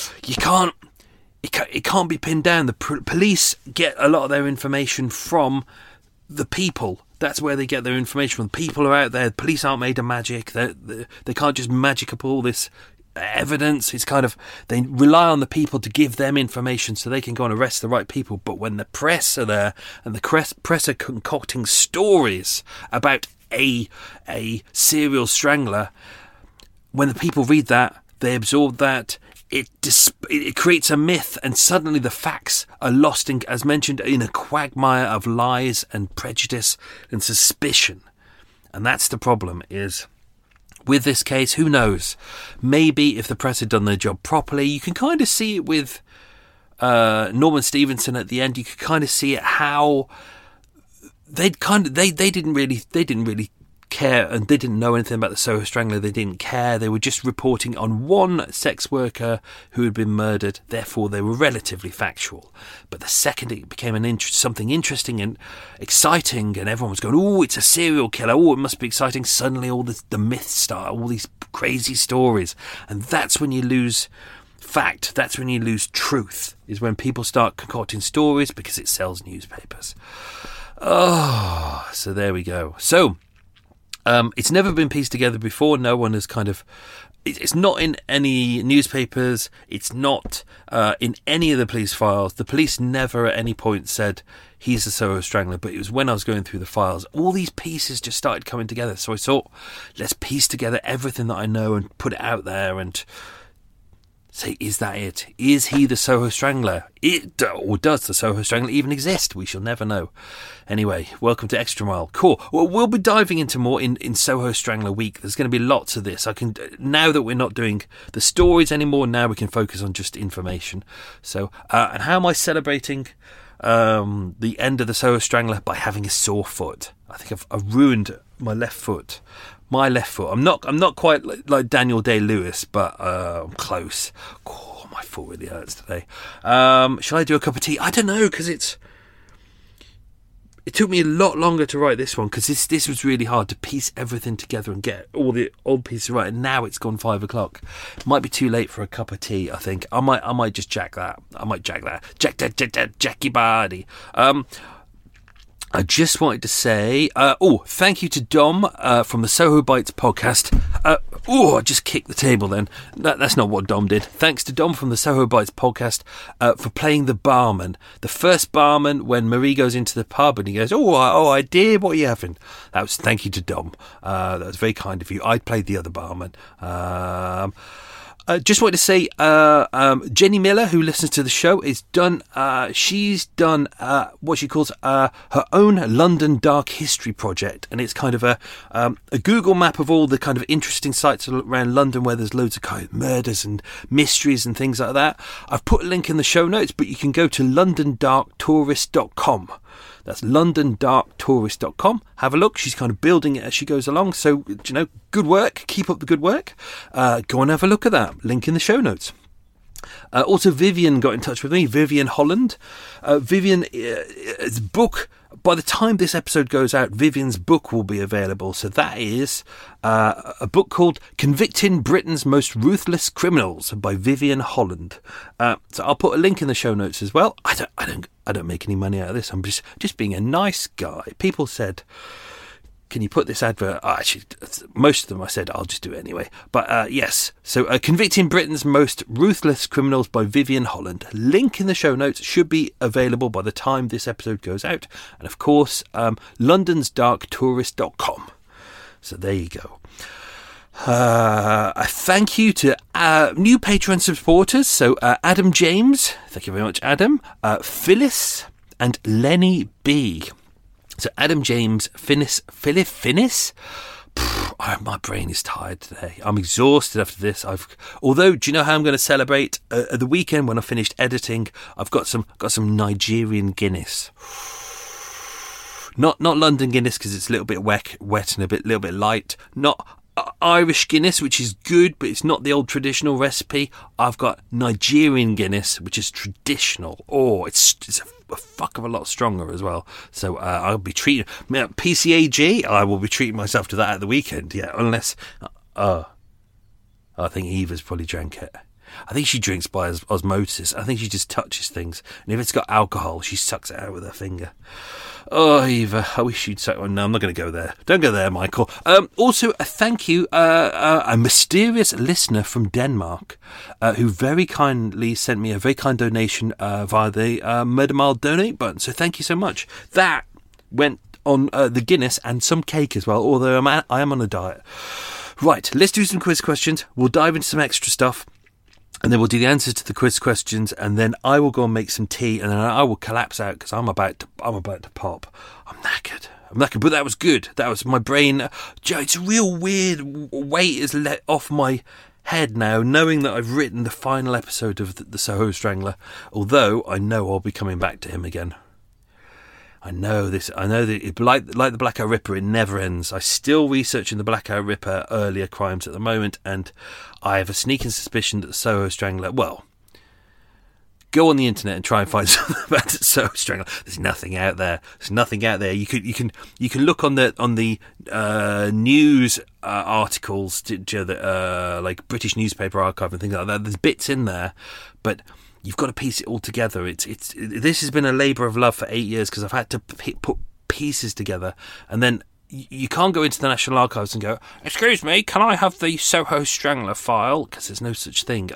it can't be pinned down. The police get a lot of their information from the people. That's where they get their information from. People are out there. The police aren't made of magic. They can't just magic up all this evidence. It's kind of, they rely on the people to give them information so they can go and arrest the right people. But when the press are there and the press are concocting stories about a serial strangler, when the people read that, they absorb that, it creates a myth, and suddenly the facts are lost in, as mentioned, in a quagmire of lies and prejudice and suspicion. And that's the problem, is with this case, who knows? Maybe if the press had done their job properly, you can kind of see it with Norman Stevenson at the end. You could kind of see it how they didn't really care, and they didn't know anything about the Soho Strangler. They didn't care. They were just reporting on one sex worker who had been murdered. Therefore, they were relatively factual. But the second it became something interesting and exciting, and everyone was going, "Oh, it's a serial killer. Oh, it must be exciting." Suddenly, all the myths start, all these crazy stories, and that's when you lose fact. That's when you lose truth. Is when people start concocting stories because it sells newspapers. Oh, so there we go. So. It's never been pieced together before. No one has kind of... It's not in any newspapers. It's not in any of the police files. The police never at any point said he's the Soho Strangler, but it was when I was going through the files, all these pieces just started coming together. So I thought, let's piece together everything that I know and put it out there and say, is that it? Is he the Soho Strangler? Or does the Soho Strangler even exist? We shall never know. Anyway, welcome to Extra Mile. Cool. Well, we'll be diving into more in Soho Strangler Week. There's going to be lots of this. Now that we're not doing the stories anymore, now we can focus on just information. So, and how am I celebrating the end of the Soho Strangler? By having a sore foot. I think I've ruined my left foot. My left foot. I'm not quite like Daniel Day-Lewis, but I'm close. Oh, my foot really hurts today. Shall I do a cup of tea? I don't know, because it took me a lot longer to write this one, because this was really hard to piece everything together and get all the old pieces right. And now it's gone 5 o'clock. Might be too late for a cup of tea. I think I might just jack that. Jack that Jackie Bardi. I just wanted to say, thank you to Dom from the Soho Bites podcast. I just kicked the table then. That's not what Dom did. Thanks to Dom from the Soho Bites podcast for playing the barman. The first barman when Marie goes into the pub and he goes, I did, what are you having? Thank you to Dom. That was very kind of you. I played the other barman. Just wanted to say, Jenny Miller, who listens to the show, she's done what she calls her own London Dark History project, and it's kind of a Google map of all the kind of interesting sites around London where there's loads of kind of murders and mysteries and things like that. I've put a link in the show notes, but you can go to londondarktourist.com. That's londondarktourist.com. Have a look. She's kind of building it as she goes along. So, good work. Keep up the good work. Go and have a look at that. Link in the show notes. Also, Vivian got in touch with me. Vivian Holland. Vivian's book, by the time this episode goes out, Vivian's book will be available. So that is a book called Convicting Britain's Most Ruthless Criminals by Vivian Holland. So I'll put a link in the show notes as well. I don't make any money out of this. I'm just being a nice guy. People said, can you put this advert? Actually, most of them I said, I'll just do it anyway. But yes, so Convicting Britain's Most Ruthless Criminals by Vivian Holland. Link in the show notes, should be available by the time this episode goes out. And of course, londonsdarktourist.com. So there you go. A thank you to new Patreon supporters. So Adam James, thank you very much, Adam. Phyllis and Lenny B. So Adam James, Phyllis. My brain is tired today. I'm exhausted after this. Although, do you know how I'm going to celebrate? At the weekend when I finished editing, I've got some Nigerian Guinness. Not London Guinness because it's a little bit wet and little bit light. Not Irish Guinness, which is good, but it's not the old traditional recipe. I've got Nigerian Guinness, which is traditional. Oh, it's a fuck of a lot stronger as well. So I'll be treating PCAG. I will be treating myself to that at the weekend. Yeah, unless I think Eva's probably drank it. I think she drinks by osmosis. I think she just touches things, and if it's got alcohol, she sucks it out with her finger. Oh, Eva, I wish you'd say... Oh, no, I'm not going to go there. Don't go there, Michael. Also, a thank you, a mysterious listener from Denmark who very kindly sent me a very kind donation via the Murder Mile donate button. So thank you so much. That went on the Guinness and some cake as well, although I am on a diet. Right, let's do some quiz questions. We'll dive into some extra stuff. And then we'll do the answers to the quiz questions, and then I will go and make some tea, and then I will collapse out because I'm about to pop. I'm knackered, but that was good. That was my brain. It's a real weird weight is let off my head now, knowing that I've written the final episode of the Soho Strangler. Although I know I'll be coming back to him again. I know this. I know that like the Blackout Ripper, it never ends. I'm still researching the Blackout Ripper earlier crimes at the moment, and I have a sneaking suspicion that the Soho Strangler... Well, go on the internet and try and find something about the Soho Strangler. There's nothing out there. There's nothing out there. You can look on the news articles, like British Newspaper Archive and things like that. There's bits in there, but you've got to piece it all together. This has been a labour of love for 8 years because I've had to put pieces together, and then you can't go into the National Archives and go, "Excuse me, can I have the Soho Strangler file?" Because there's no such thing.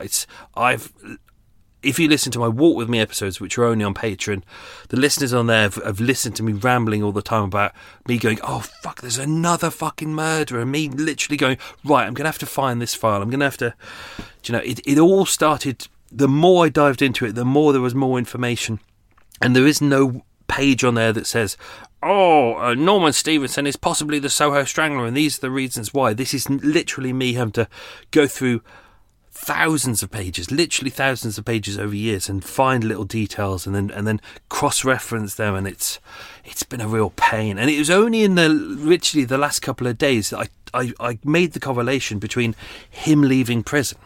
If you listen to my Walk With Me episodes, which are only on Patreon, the listeners on there have listened to me rambling all the time about me going, "Oh, fuck, there's another fucking murder," and me literally going, "Right, I'm going to have to find this file. I'm going to have to..." It all started... The more I dived into it, the more there was more information. And there is no page on there that says, Norman Stevenson is possibly the Soho Strangler, and these are the reasons why. This is literally me having to go through thousands of pages over years and find little details and then cross-reference them, and it's been a real pain. And it was only in literally the last couple of days that I made the correlation between him leaving prison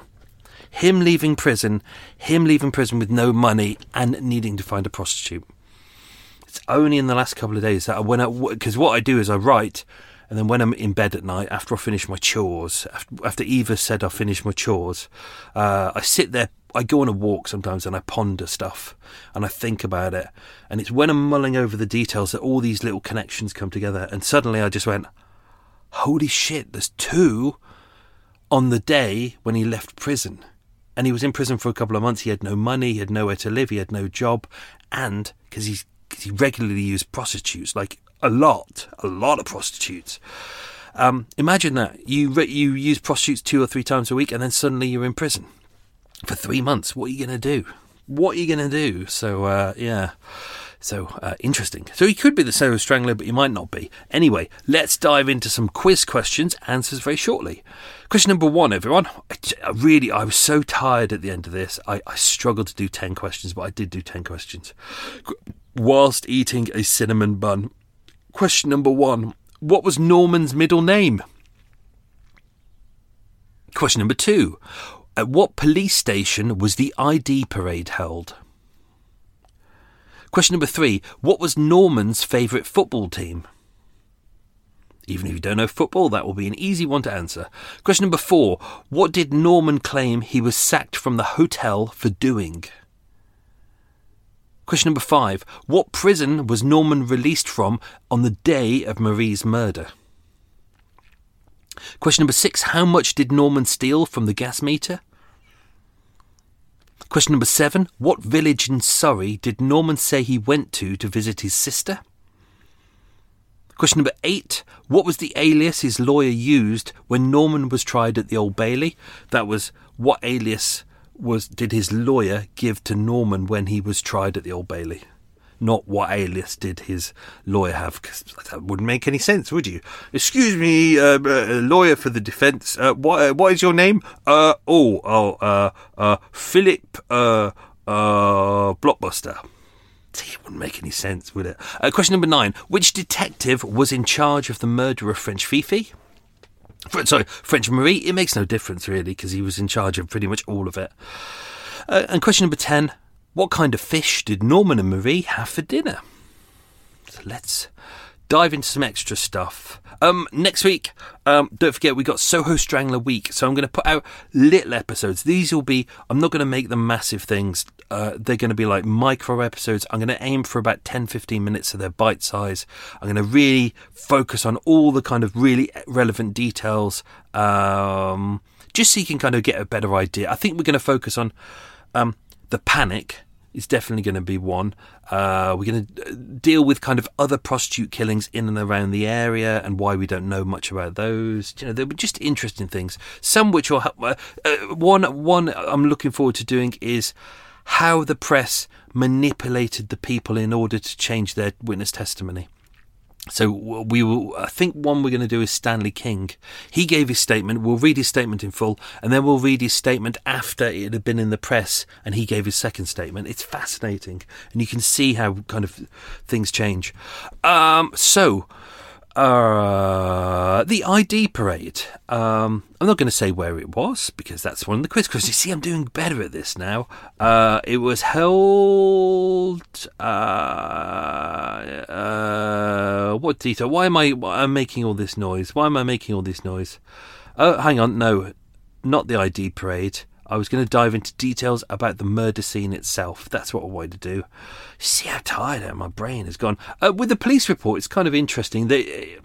with no money and needing to find a prostitute. It's only in the last couple of days that because what I do is I write, and then when I'm in bed at night, after I finish my chores, after Eva said I finished my chores, I sit there, I go on a walk sometimes and I ponder stuff and I think about it. And it's when I'm mulling over the details that all these little connections come together. And suddenly I just went, holy shit, there's two on the day when he left prison. And he was in prison for a couple of months. He had no money, he had nowhere to live, he had no job. And because he regularly used prostitutes, like a lot of prostitutes. Imagine that. You use prostitutes 2 or 3 times a week, and then suddenly you're in prison for 3 months. What are you going to do? So, yeah. So, interesting. So he could be the Soho Strangler, but he might not be. Anyway, let's dive into some quiz questions. Answers very shortly. Question number 1, everyone. I was so tired at the end of this. I struggled to do 10 questions, but I did do 10 questions whilst eating a cinnamon bun. Question number 1. What was Norman's middle name? Question number 2. At what police station was the ID parade held? Question number 3. What was Norman's favourite football team? Even if you don't know football, that will be an easy one to answer. Question number 4. What did Norman claim he was sacked from the hotel for doing? Question number 5. What prison was Norman released from on the day of Marie's murder? Question number 6. How much did Norman steal from the gas meter? Question number 7. What village in Surrey did Norman say he went to visit his sister? Question number 8. What was the alias his lawyer used when Norman was tried at the Old Bailey? That was, what alias did his lawyer give to Norman when he was tried at the Old Bailey? Not what alias did his lawyer have, because that wouldn't make any sense, would you? Excuse me, lawyer for the defence. What is your name? Philip Blockbuster. See, it wouldn't make any sense, would it? Question number 9. Which detective was in charge of the murder of French Fifi? French Marie. It makes no difference, really, because he was in charge of pretty much all of it. And question number 10. What kind of fish did Norman and Marie have for dinner? So let's dive into some extra stuff. Next week, don't forget, we got Soho Strangler week, so I'm going to put out little episodes. These will be, I'm not going to make them massive things. They're going to be like micro episodes. I'm going to aim for about 10-15 minutes, so they're bite size. I'm going to really focus on all the kind of really relevant details, just so you can kind of get a better idea. I think we're going to focus on the panic. Is definitely going to be one. We're going to deal with kind of other prostitute killings in and around the area and why we don't know much about those. You know, they were just interesting things. Some which will help. One I'm looking forward to doing is how the press manipulated the people in order to change their witness testimony. So we will. I think one we're going to do is Stanley King. He gave his statement. We'll read his statement in full, and then we'll read his statement after it had been in the press, and he gave his second statement. It's fascinating, and you can see how kind of things change. The ID parade. I'm not going to say where it was because that's one of the quiz questions. You see, I'm doing better at this now. It was held. What detail? Why am I making all this noise? Hang on, no, not the ID parade. I was going to dive into details about the murder scene itself. That's what I wanted to do. See how tired I am. My brain has gone. With the police report, it's kind of interesting. The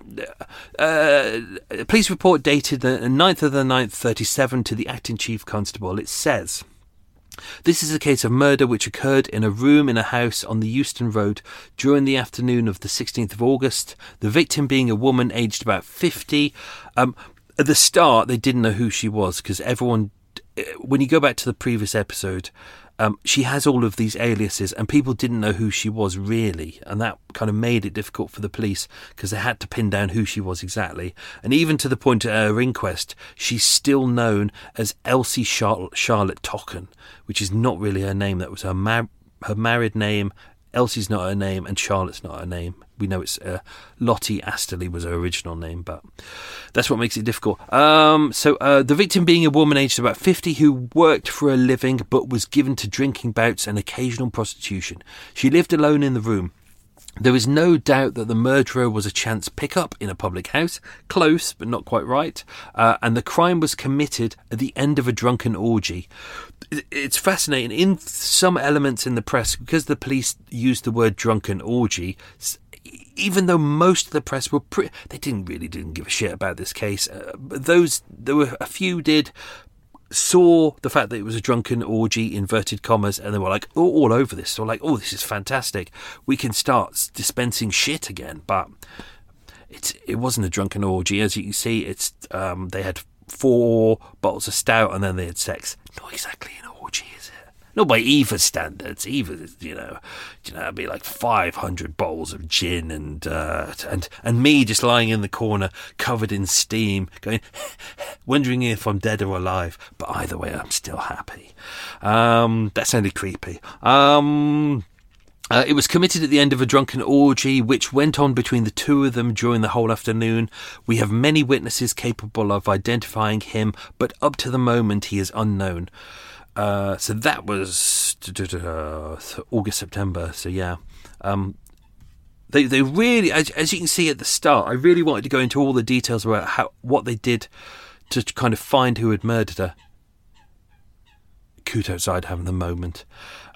police report dated the 9th of the 9th, 37 to the acting chief constable. It says, this is a case of murder which occurred in a room in a house on the Euston Road during the afternoon of the 16th of August. The victim being a woman aged about 50. At the start, they didn't know who she was because everyone... When you go back to the previous episode, she has all of these aliases and people didn't know who she was really, and that kind of made it difficult for the police because they had to pin down who she was exactly. And even to the point at her inquest, she's still known as Elsie Charlotte Tocken, which is not really her name. That was her married name. Elsie's not her name and Charlotte's not her name. We know it's Lottie Asterley was her original name, but that's what makes it difficult. The victim being a woman aged about 50 who worked for a living but was given to drinking bouts and occasional prostitution. She lived alone in the room. There is no doubt that the murderer was a chance pickup in a public house, close but not quite right, and the crime was committed at the end of a drunken orgy. It's fascinating. In some elements in the press, because the police used the word drunken orgy, even though most of the press were they didn't give a shit about this case. There were a few saw the fact that it was a drunken orgy, inverted commas, and they were like all over this. So like, oh, this is fantastic. We can start dispensing shit again. But it wasn't a drunken orgy. As you can see, it's they had 4 bottles of stout and then they had sex. Not exactly an orgy, is it? Not by Eva's standards. Eva, it'd be like 500 bottles of gin and me just lying in the corner, covered in steam, going, wondering if I'm dead or alive. But either way, I'm still happy. That sounded creepy. It was committed at the end of a drunken orgy, which went on between the two of them during the whole afternoon. We have many witnesses capable of identifying him, but up to the moment he is unknown. So that was August, September. So yeah, they really, as you can see at the start, I really wanted to go into all the details about what they did to kind of find who had murdered her. Coot outside having the moment.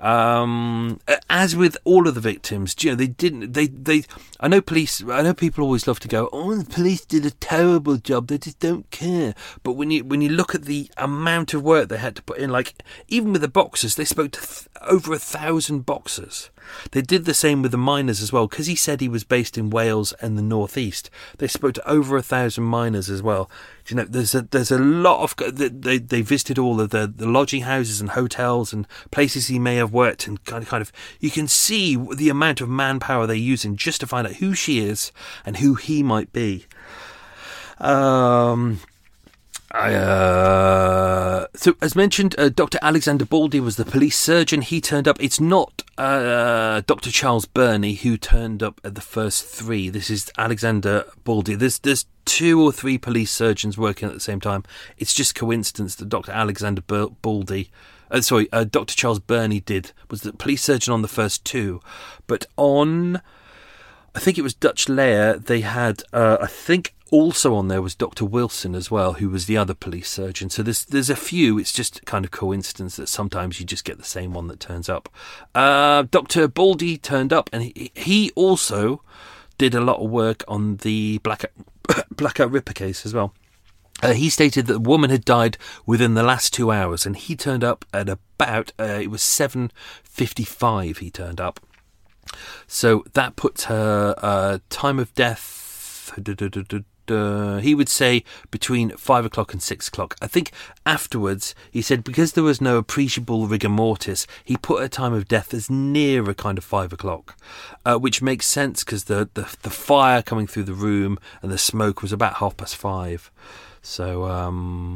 As with all of the victims, they didn't. I know people always love to go, "Oh, the police did a terrible job. They just don't care." But when you look at the amount of work they had to put in, like even with the boxers, they spoke to over 1,000 boxers. They did the same with the miners as well, because he said he was based in Wales and the northeast. They spoke to over 1,000 miners as well. There's a lot of they visited all of the lodging houses and hotels and places he may have worked, and kind of you can see the amount of manpower they're using just to find out who she is and who he might be. So, as mentioned, Dr. Alexander Baldy was the police surgeon. He turned up. It's not Dr. Charles Burney who turned up at the first three. This is Alexander Baldy. There's 2 or 3 police surgeons working at the same time. It's just coincidence that Dr. Alexander Baldy... Dr. Charles Burney was the police surgeon on the first 2. But on... I think it was Dutch Layer, they had... I think... Also on there was Dr. Wilson as well, who was the other police surgeon. So there's a few. It's just kind of coincidence that sometimes you just get the same one that turns up. Dr. Baldy turned up, and he also did a lot of work on the Blackout Ripper case as well. He stated that the woman had died within the last 2 hours, and he turned up at about it was 7:55. He turned up, so that puts her time of death. He would say between 5 o'clock and 6 o'clock. I think afterwards he said because there was no appreciable rigor mortis, he put her time of death as near a kind of 5 o'clock, which makes sense because the fire coming through the room and the smoke was about 5:30. So,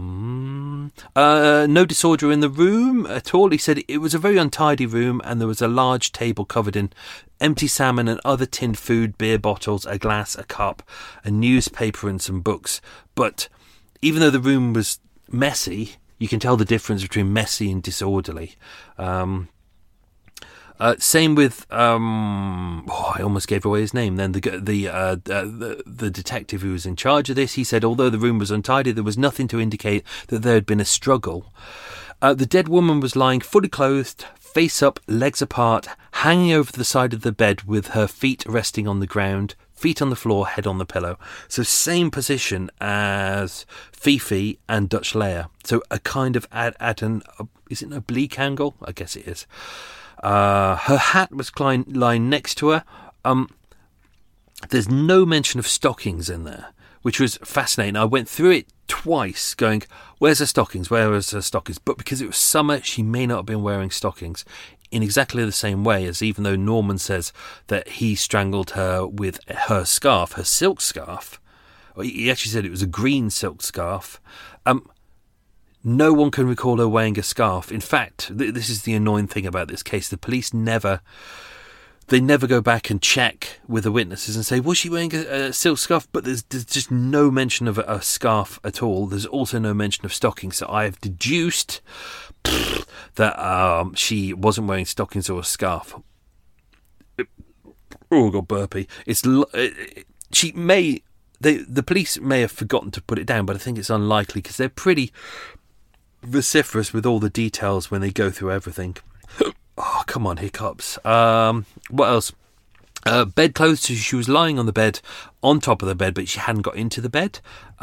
no disorder in the room at all. He said it was a very untidy room and there was a large table covered in empty salmon and other tinned food, beer bottles, a glass, a cup, a newspaper and some books. But even though the room was messy, you can tell the difference between messy and disorderly. Same with I almost gave away his name then. The detective who was in charge of this, he said although the room was untidy, there was nothing to indicate that there had been a struggle. The dead woman was lying fully clothed, face up, legs apart, hanging over the side of the bed with her feet resting on the ground, feet on the floor, head on the pillow. So same position as Fifi and Dutch Layer. So a kind of at an is it an oblique angle? I guess it is. Her hat was lying next to her. There's no mention of stockings in there, which was fascinating. I went through it twice going, where's her stockings? Where is her stockings? But because it was summer, she may not have been wearing stockings in exactly the same way as even though Norman says that he strangled her with her scarf, her silk scarf. He actually said it was a green silk scarf. No one can recall her wearing a scarf. In fact, this is the annoying thing about this case. The police never go back and check with the witnesses and say, was she wearing a silk scarf? But there's just no mention of a scarf at all. There's also no mention of stockings. So I have deduced that she wasn't wearing stockings or a scarf. Oh, God, burpee. The police may have forgotten to put it down, but I think it's unlikely because they're pretty vociferous with all the details when they go through everything. Oh, come on, hiccups. What else? Bedclothes. So she was lying on the bed, on top of the bed, but she hadn't got into the bed.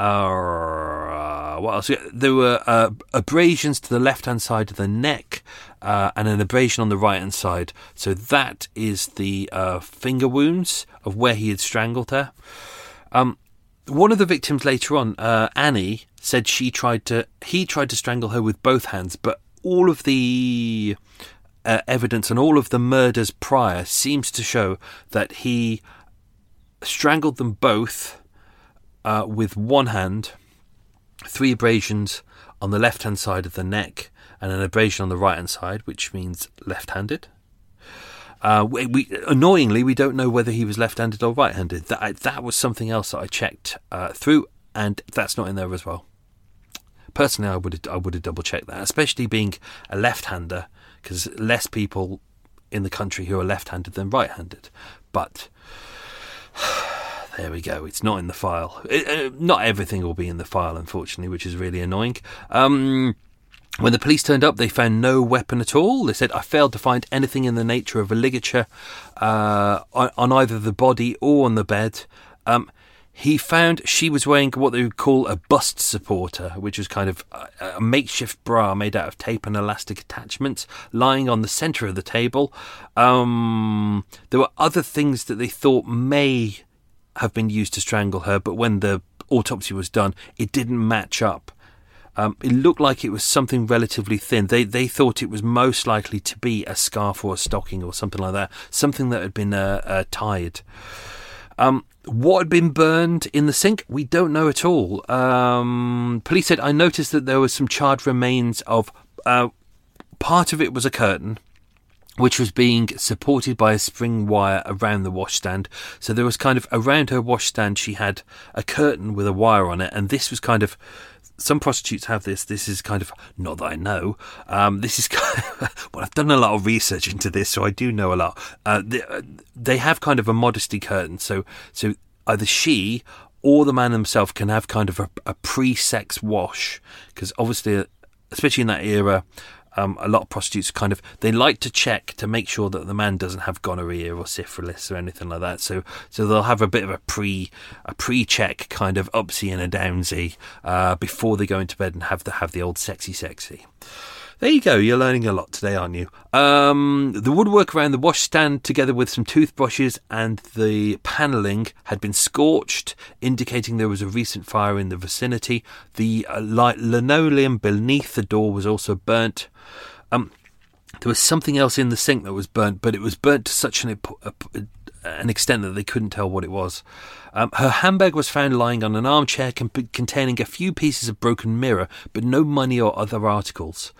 What else? There were abrasions to the left-hand side of the neck and an abrasion on the right-hand side. So that is the finger wounds of where he had strangled her. One of the victims later on, Annie, said he tried to strangle her with both hands, but all of the evidence and all of the murders prior seems to show that he strangled them both with one hand, 3 abrasions on the left-hand side of the neck and an abrasion on the right-hand side, which means left-handed. Annoyingly, we don't know whether he was left-handed or right-handed. That was something else that I checked through, and that's not in there as well. Personally, I would have double-checked that, especially being a left-hander, because less people in the country who are left-handed than right-handed. But there we go. It's not in the file. Not everything will be in the file, unfortunately, which is really annoying. When the police turned up, they found no weapon at all. They said, I failed to find anything in the nature of a ligature on either the body or on the bed. He found she was wearing what they would call a bust supporter, which was kind of a makeshift bra made out of tape and elastic attachments, lying on the centre of the table. There were other things that they thought may have been used to strangle her, but when the autopsy was done, it didn't match up. It looked like it was something relatively thin. They thought it was most likely to be a scarf or a stocking or something like that, something that had been tied. What had been burned in the sink? We don't know at all. Police said, I noticed that there was some charred remains of... part of it was a curtain, which was being supported by a spring wire around the washstand. So there was kind of, around her washstand, she had a curtain with a wire on it, and this was kind of, some prostitutes have this. This is kind of, not that I know, this is kind of, well, I've done a lot of research into this, so I do know a lot. They have kind of a modesty curtain, so either she or the man himself can have kind of a pre-sex wash, because obviously, especially in that era, a lot of prostitutes they like to check to make sure that the man doesn't have gonorrhea or syphilis or anything like that. So they'll have a bit of a pre-check kind of upsy and a downsy before they go into bed and have the old sexy. There you go, you're learning a lot today, aren't you? The woodwork around the washstand, together with some toothbrushes and the panelling, had been scorched, indicating there was a recent fire in the vicinity. The linoleum beneath the door was also burnt. There was something else in the sink that was burnt, but it was burnt to such an extent that they couldn't tell what it was. Her handbag was found lying on an armchair containing a few pieces of broken mirror, but no money or other articles.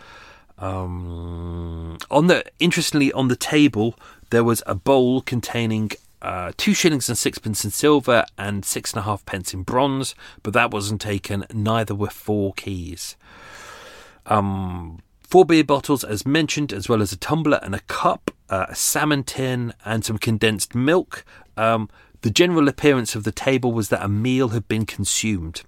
Interestingly, on the table there was a bowl containing 2 shillings and 6pence in silver and 6.5 pence in bronze, but that wasn't taken. Neither were 4 keys. 4 beer bottles, as mentioned, as well as a tumbler and a cup, a salmon tin, and some condensed milk. The general appearance of the table was that a meal had been consumed.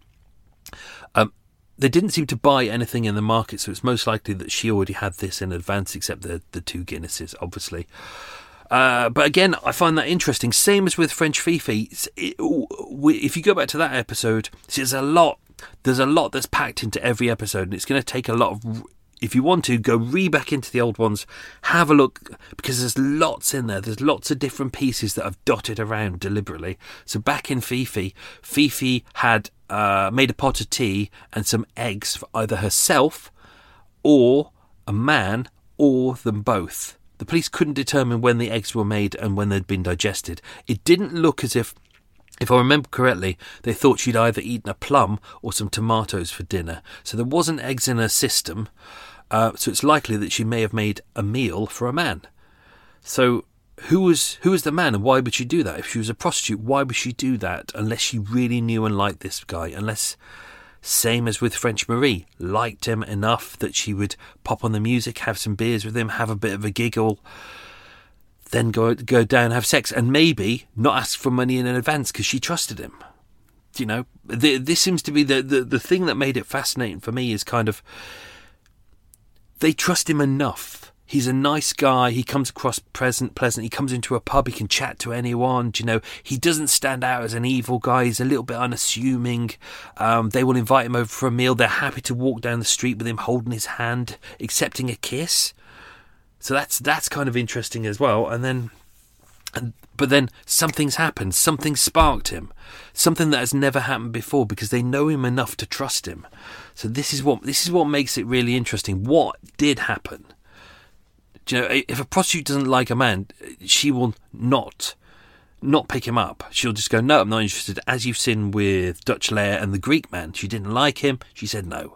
They didn't seem to buy anything in the market, so it's most likely that she already had this in advance, except the 2 Guinnesses, obviously. But again, I find that interesting. Same as with French Fifi. If you go back to that episode, there's a lot that's packed into every episode, and it's going to take a lot of... If you want to, go back into the old ones, have a look, because there's lots in there. There's lots of different pieces that have dotted around deliberately. So back in Fifi had made a pot of tea and some eggs for either herself or a man, or them both. The police couldn't determine when the eggs were made and when they'd been digested. It didn't look as if I remember correctly, they thought she'd either eaten a plum or some tomatoes for dinner. So there wasn't eggs in her system. So it's likely that she may have made a meal for a man. So who was the man, and why would she do that? If she was a prostitute, why would she do that unless she really knew and liked this guy? Unless, same as with French Marie, liked him enough that she would pop on the music, have some beers with him, have a bit of a giggle, then go down and have sex, and maybe not ask for money in advance because she trusted him. You know, this seems to be the thing that made it fascinating for me, is kind of, they trust him enough. He's a nice guy. He comes across pleasant. He comes into a pub. He can chat to anyone. You know, he doesn't stand out as an evil guy. He's a little bit unassuming. They will invite him over for a meal. They're happy to walk down the street with him holding his hand, accepting a kiss. So that's kind of interesting as well. But then something's happened. Something sparked him. Something that has never happened before, because they know him enough to trust him. So this is what makes it really interesting. What did happen? Do you know, if a prostitute doesn't like a man, she will not pick him up. She'll just go, no, I'm not interested. As you've seen with Dutch Leia and the Greek man, she didn't like him. She said no.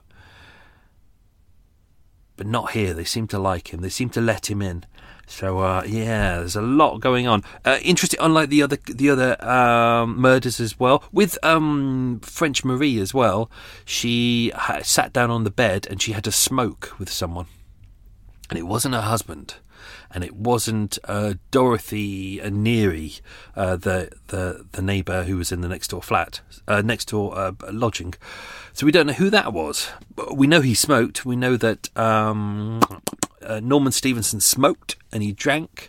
But not here. They seem to like him. They seem to let him in. So there's a lot going on. Interesting, unlike the other murders as well. With French Marie as well, she sat down on the bed and she had a smoke with someone, and it wasn't her husband, and it wasn't Dorothy Neary, the neighbour who was in the next door lodging. So we don't know who that was. We know he smoked. We know that Norman Stevenson smoked and he drank.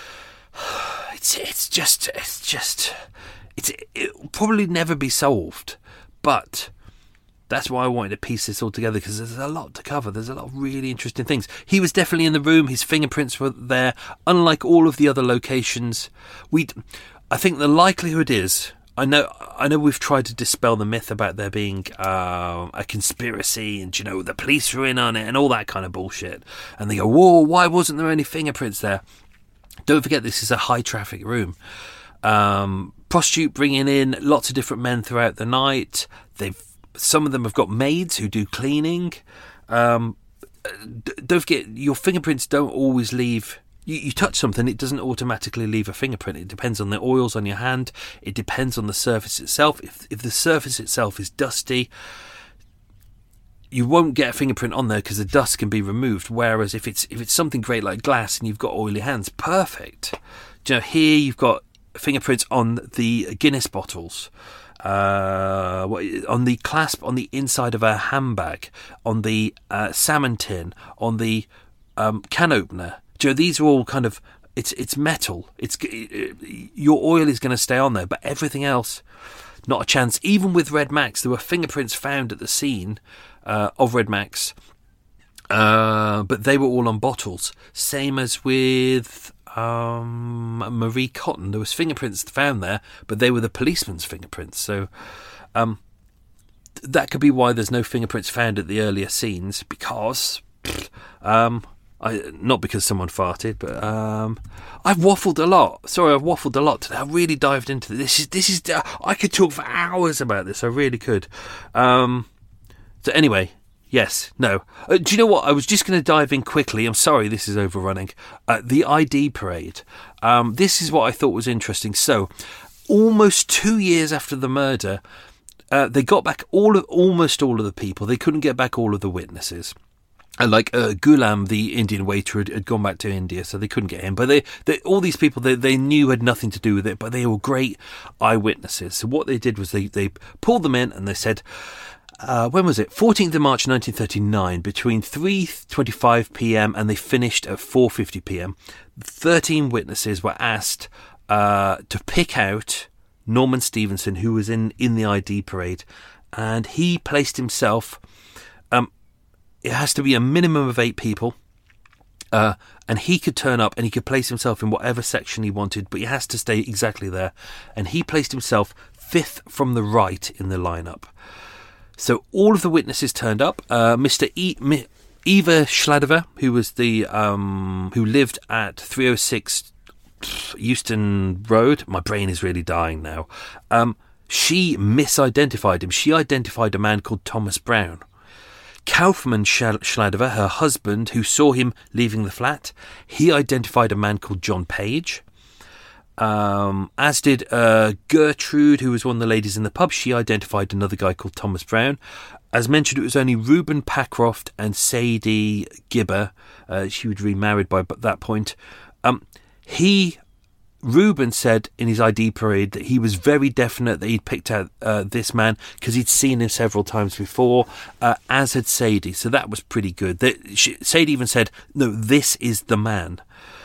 It'll probably never be solved, but that's why I wanted to piece this all together, because there's a lot to cover. There's a lot of really interesting things. He was definitely in the room. His fingerprints were there. Unlike all of the other locations, I think the likelihood is, I know we've tried to dispel the myth about there being a conspiracy and, you know, the police were in on it and all that kind of bullshit. And they go, whoa, why wasn't there any fingerprints there? Don't forget, this is a high traffic room. prostitute bringing in lots of different men throughout the night. Some of them have got maids who do cleaning. Don't forget, your fingerprints don't always leave. You touch something, it doesn't automatically leave a fingerprint. It depends on the oils on your hand. It depends on the surface itself. If the surface itself is dusty, you won't get a fingerprint on there because the dust can be removed. Whereas if it's something great like glass and you've got oily hands, perfect. Here you've got fingerprints on the Guinness bottles, on the clasp on the inside of a handbag, on the salmon tin, on the can opener. These are all kind of it's metal. Your oil is going to stay on there, but everything else, not a chance. Even with Red Max, there were fingerprints found at the scene of Red Max, but they were all on bottles. Same as with Marie Cotton, there was fingerprints found there, but they were the policeman's fingerprints. So that could be why there's no fingerprints found at the earlier scenes, because not because someone farted, but I've waffled a lot. Sorry, I've waffled a lot today. I really dived into this. This is I could talk for hours about this. I really could. So anyway, yes, no. Do you know what? I was just going to dive in quickly. I'm sorry, this is overrunning. The ID parade. This is what I thought was interesting. So, almost 2 years after the murder, they got back almost all of the people. They couldn't get back all of the witnesses. Like Ghulam, the Indian waiter, had gone back to India, so they couldn't get him. But they all these people they knew had nothing to do with it, but they were great eyewitnesses. So what they did was they pulled them in and they said, when was it? 14th of March 1939, between 3:25 p.m. and they finished at 4:50 p.m. 13 witnesses were asked to pick out Norman Stevenson, who was in the ID parade, and he placed himself. It has to be a minimum of 8 people, and he could turn up and he could place himself in whatever section he wanted, but he has to stay exactly there. And he placed himself 5th from the right in the lineup. So all of the witnesses turned up. Mr. Eva Schladover, who was who lived at 306 Euston Road. My brain is really dying now. She misidentified him. She identified a man called Thomas Brown. Kaufman Schladover, her husband, who saw him leaving the flat, he identified a man called John Page. As did Gertrude, who was one of the ladies in the pub. She identified another guy called Thomas Brown. As mentioned, it was only Reuben Packroft and Sadie Gibber. She was remarried by that point. Reuben said in his ID parade that he was very definite that he'd picked out this man because he'd seen him several times before, as had Sadie. So that was pretty good. Sadie even said, no, this is the man.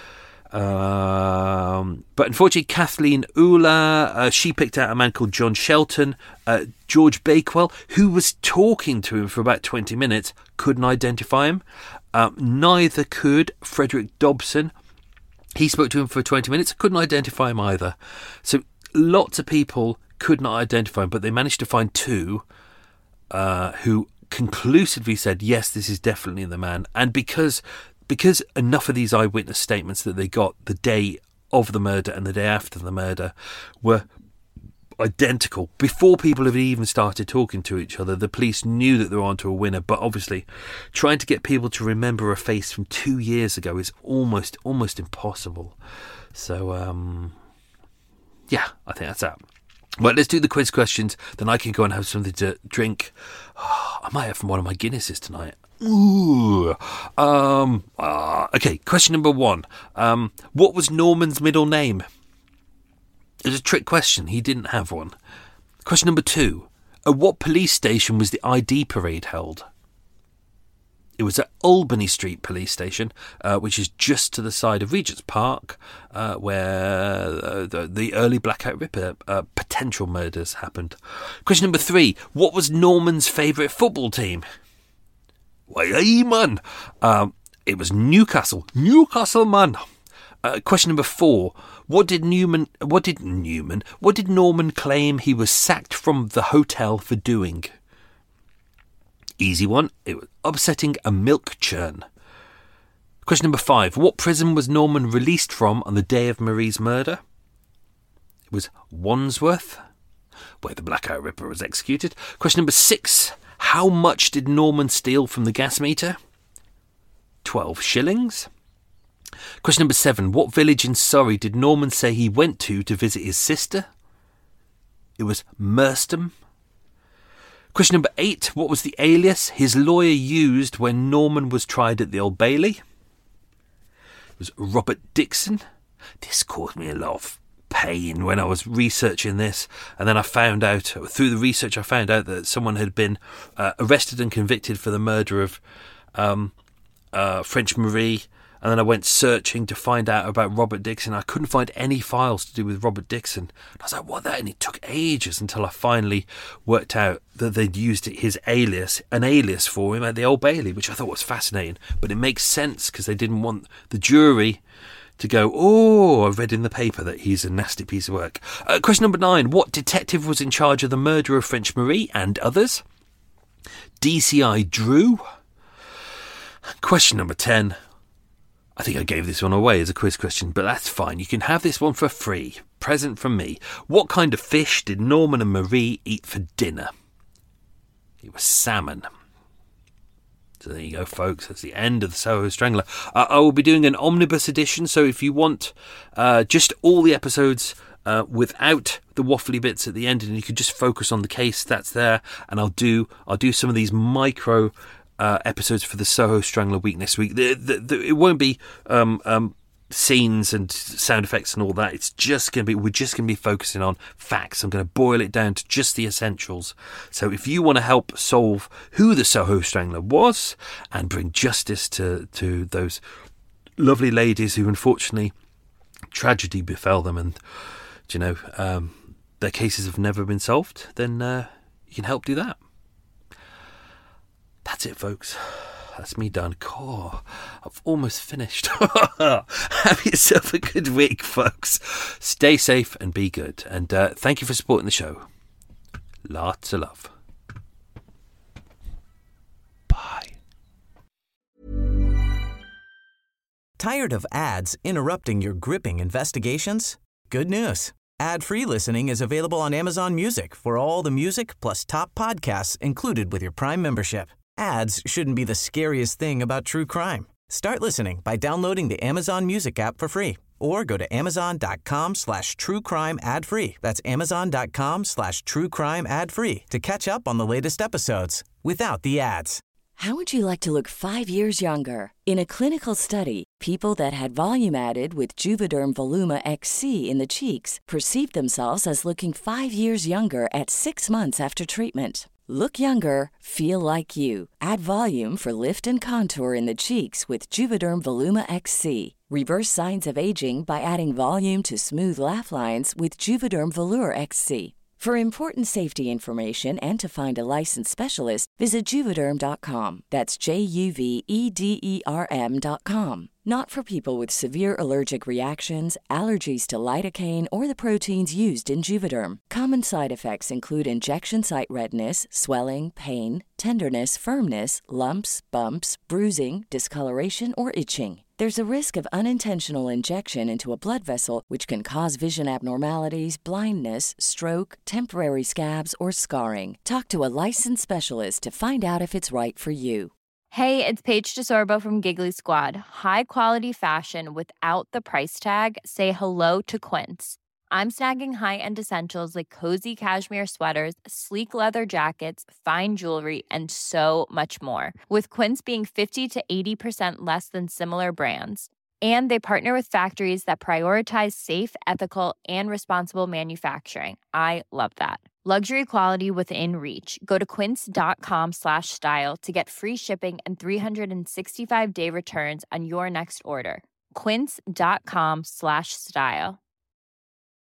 But unfortunately, Kathleen Ula, she picked out a man called John Shelton. George Bakewell, who was talking to him for about 20 minutes, couldn't identify him. Neither could Frederick Dobson. He spoke to him for 20 minutes, couldn't identify him either. So lots of people could not identify him, but they managed to find 2 who conclusively said, yes, this is definitely the man. And because enough of these eyewitness statements that they got the day of the murder and the day after the murder were identical, before people have even started talking to each other, the police knew that they were onto a winner. But obviously, trying to get people to remember a face from 2 years ago is almost impossible. So, yeah, I think that's that. Well, let's do the quiz questions, then I can go and have something to drink. I might have from one of my Guinnesses tonight. Ooh. Okay, question number 1. What was Norman's middle name? It was a trick question. He didn't have one. Question number 2. At what police station was the ID parade held? It was at Albany Street Police Station, which is just to the side of Regent's Park, where the early Blackout Ripper potential murders happened. Question number 3. What was Norman's favourite football team? Why, man. It was Newcastle. Newcastle, man. Question number 4. What did Norman claim he was sacked from the hotel for doing? Easy one. It was upsetting a milk churn. Question number 5. What prison was Norman released from on the day of Marie's murder? It was Wandsworth, where the Blackout Ripper was executed. Question number 6. How much did Norman steal from the gas meter? 12 shillings. Question number 7. What village in Surrey did Norman say he went to visit his sister? It was Merstham. Question number 8. What was the alias his lawyer used when Norman was tried at the Old Bailey? It was Robert Dixon. This caused me a lot of pain when I was researching this, and then I found out, through the research, that someone had been arrested and convicted for the murder of French Marie, and then I went searching to find out about Robert Dixon. I couldn't find any files to do with Robert Dixon. I was like, what that? And it took ages until I finally worked out that they'd used an alias for him at the Old Bailey, which I thought was fascinating. But it makes sense because they didn't want the jury to go, oh, I read in the paper that he's a nasty piece of work. Question number 9. What detective was in charge of the murder of French Marie and others? DCI Drew. Question number 10. I think I gave this one away as a quiz question, but that's fine. You can have this one for free. Present from me. What kind of fish did Norman and Marie eat for dinner? It was salmon. So there you go, folks. That's the end of the Soho Strangler. I will be doing an omnibus edition, so if you want just all the episodes without the waffly bits at the end, and you could just focus on the case, that's there. And I'll do some of these micro episodes for the Soho Strangler week next week. It won't be scenes and sound effects and all that. We're just going to be focusing on facts. I'm going to boil it down to just the essentials. So if you want to help solve who the Soho Strangler was and bring justice to those lovely ladies who unfortunately tragedy befell them, and their cases have never been solved, then you can help do that. That's it, folks. That's me done. Oh, I've almost finished. Have yourself a good week, folks. Stay safe and be good. And thank you for supporting the show. Lots of love. Bye. Tired of ads interrupting your gripping investigations? Good news. Ad-free listening is available on Amazon Music for all the music plus top podcasts included with your Prime membership. Ads shouldn't be the scariest thing about true crime. Start listening by downloading the Amazon Music app for free or go to amazon.com/truecrime ad-free. That's amazon.com/truecrime ad-free to catch up on the latest episodes without the ads. How would you like to look 5 years younger? In a clinical study, people that had volume added with Juvederm Voluma XC in the cheeks perceived themselves as looking 5 years younger at 6 months after treatment. Look younger, feel like you. Add volume for lift and contour in the cheeks with Juvederm Voluma XC. Reverse signs of aging by adding volume to smooth laugh lines with Juvederm Volure XC. For important safety information and to find a licensed specialist, visit Juvederm.com. That's JUVEDERM.com. Not for people with severe allergic reactions, allergies to lidocaine, or the proteins used in Juvederm. Common side effects include injection site redness, swelling, pain, tenderness, firmness, lumps, bumps, bruising, discoloration, or itching. There's a risk of unintentional injection into a blood vessel, which can cause vision abnormalities, blindness, stroke, temporary scabs, or scarring. Talk to a licensed specialist to find out if it's right for you. Hey, it's Paige DeSorbo from Giggly Squad. High quality fashion without the price tag. Say hello to Quince. I'm snagging high-end essentials like cozy cashmere sweaters, sleek leather jackets, fine jewelry, and so much more. With Quince being 50 to 80% less than similar brands. And they partner with factories that prioritize safe, ethical, and responsible manufacturing. I love that. Luxury quality within reach. Go to quince.com/style to get free shipping and 365-day returns on your next order. Quince.com/style.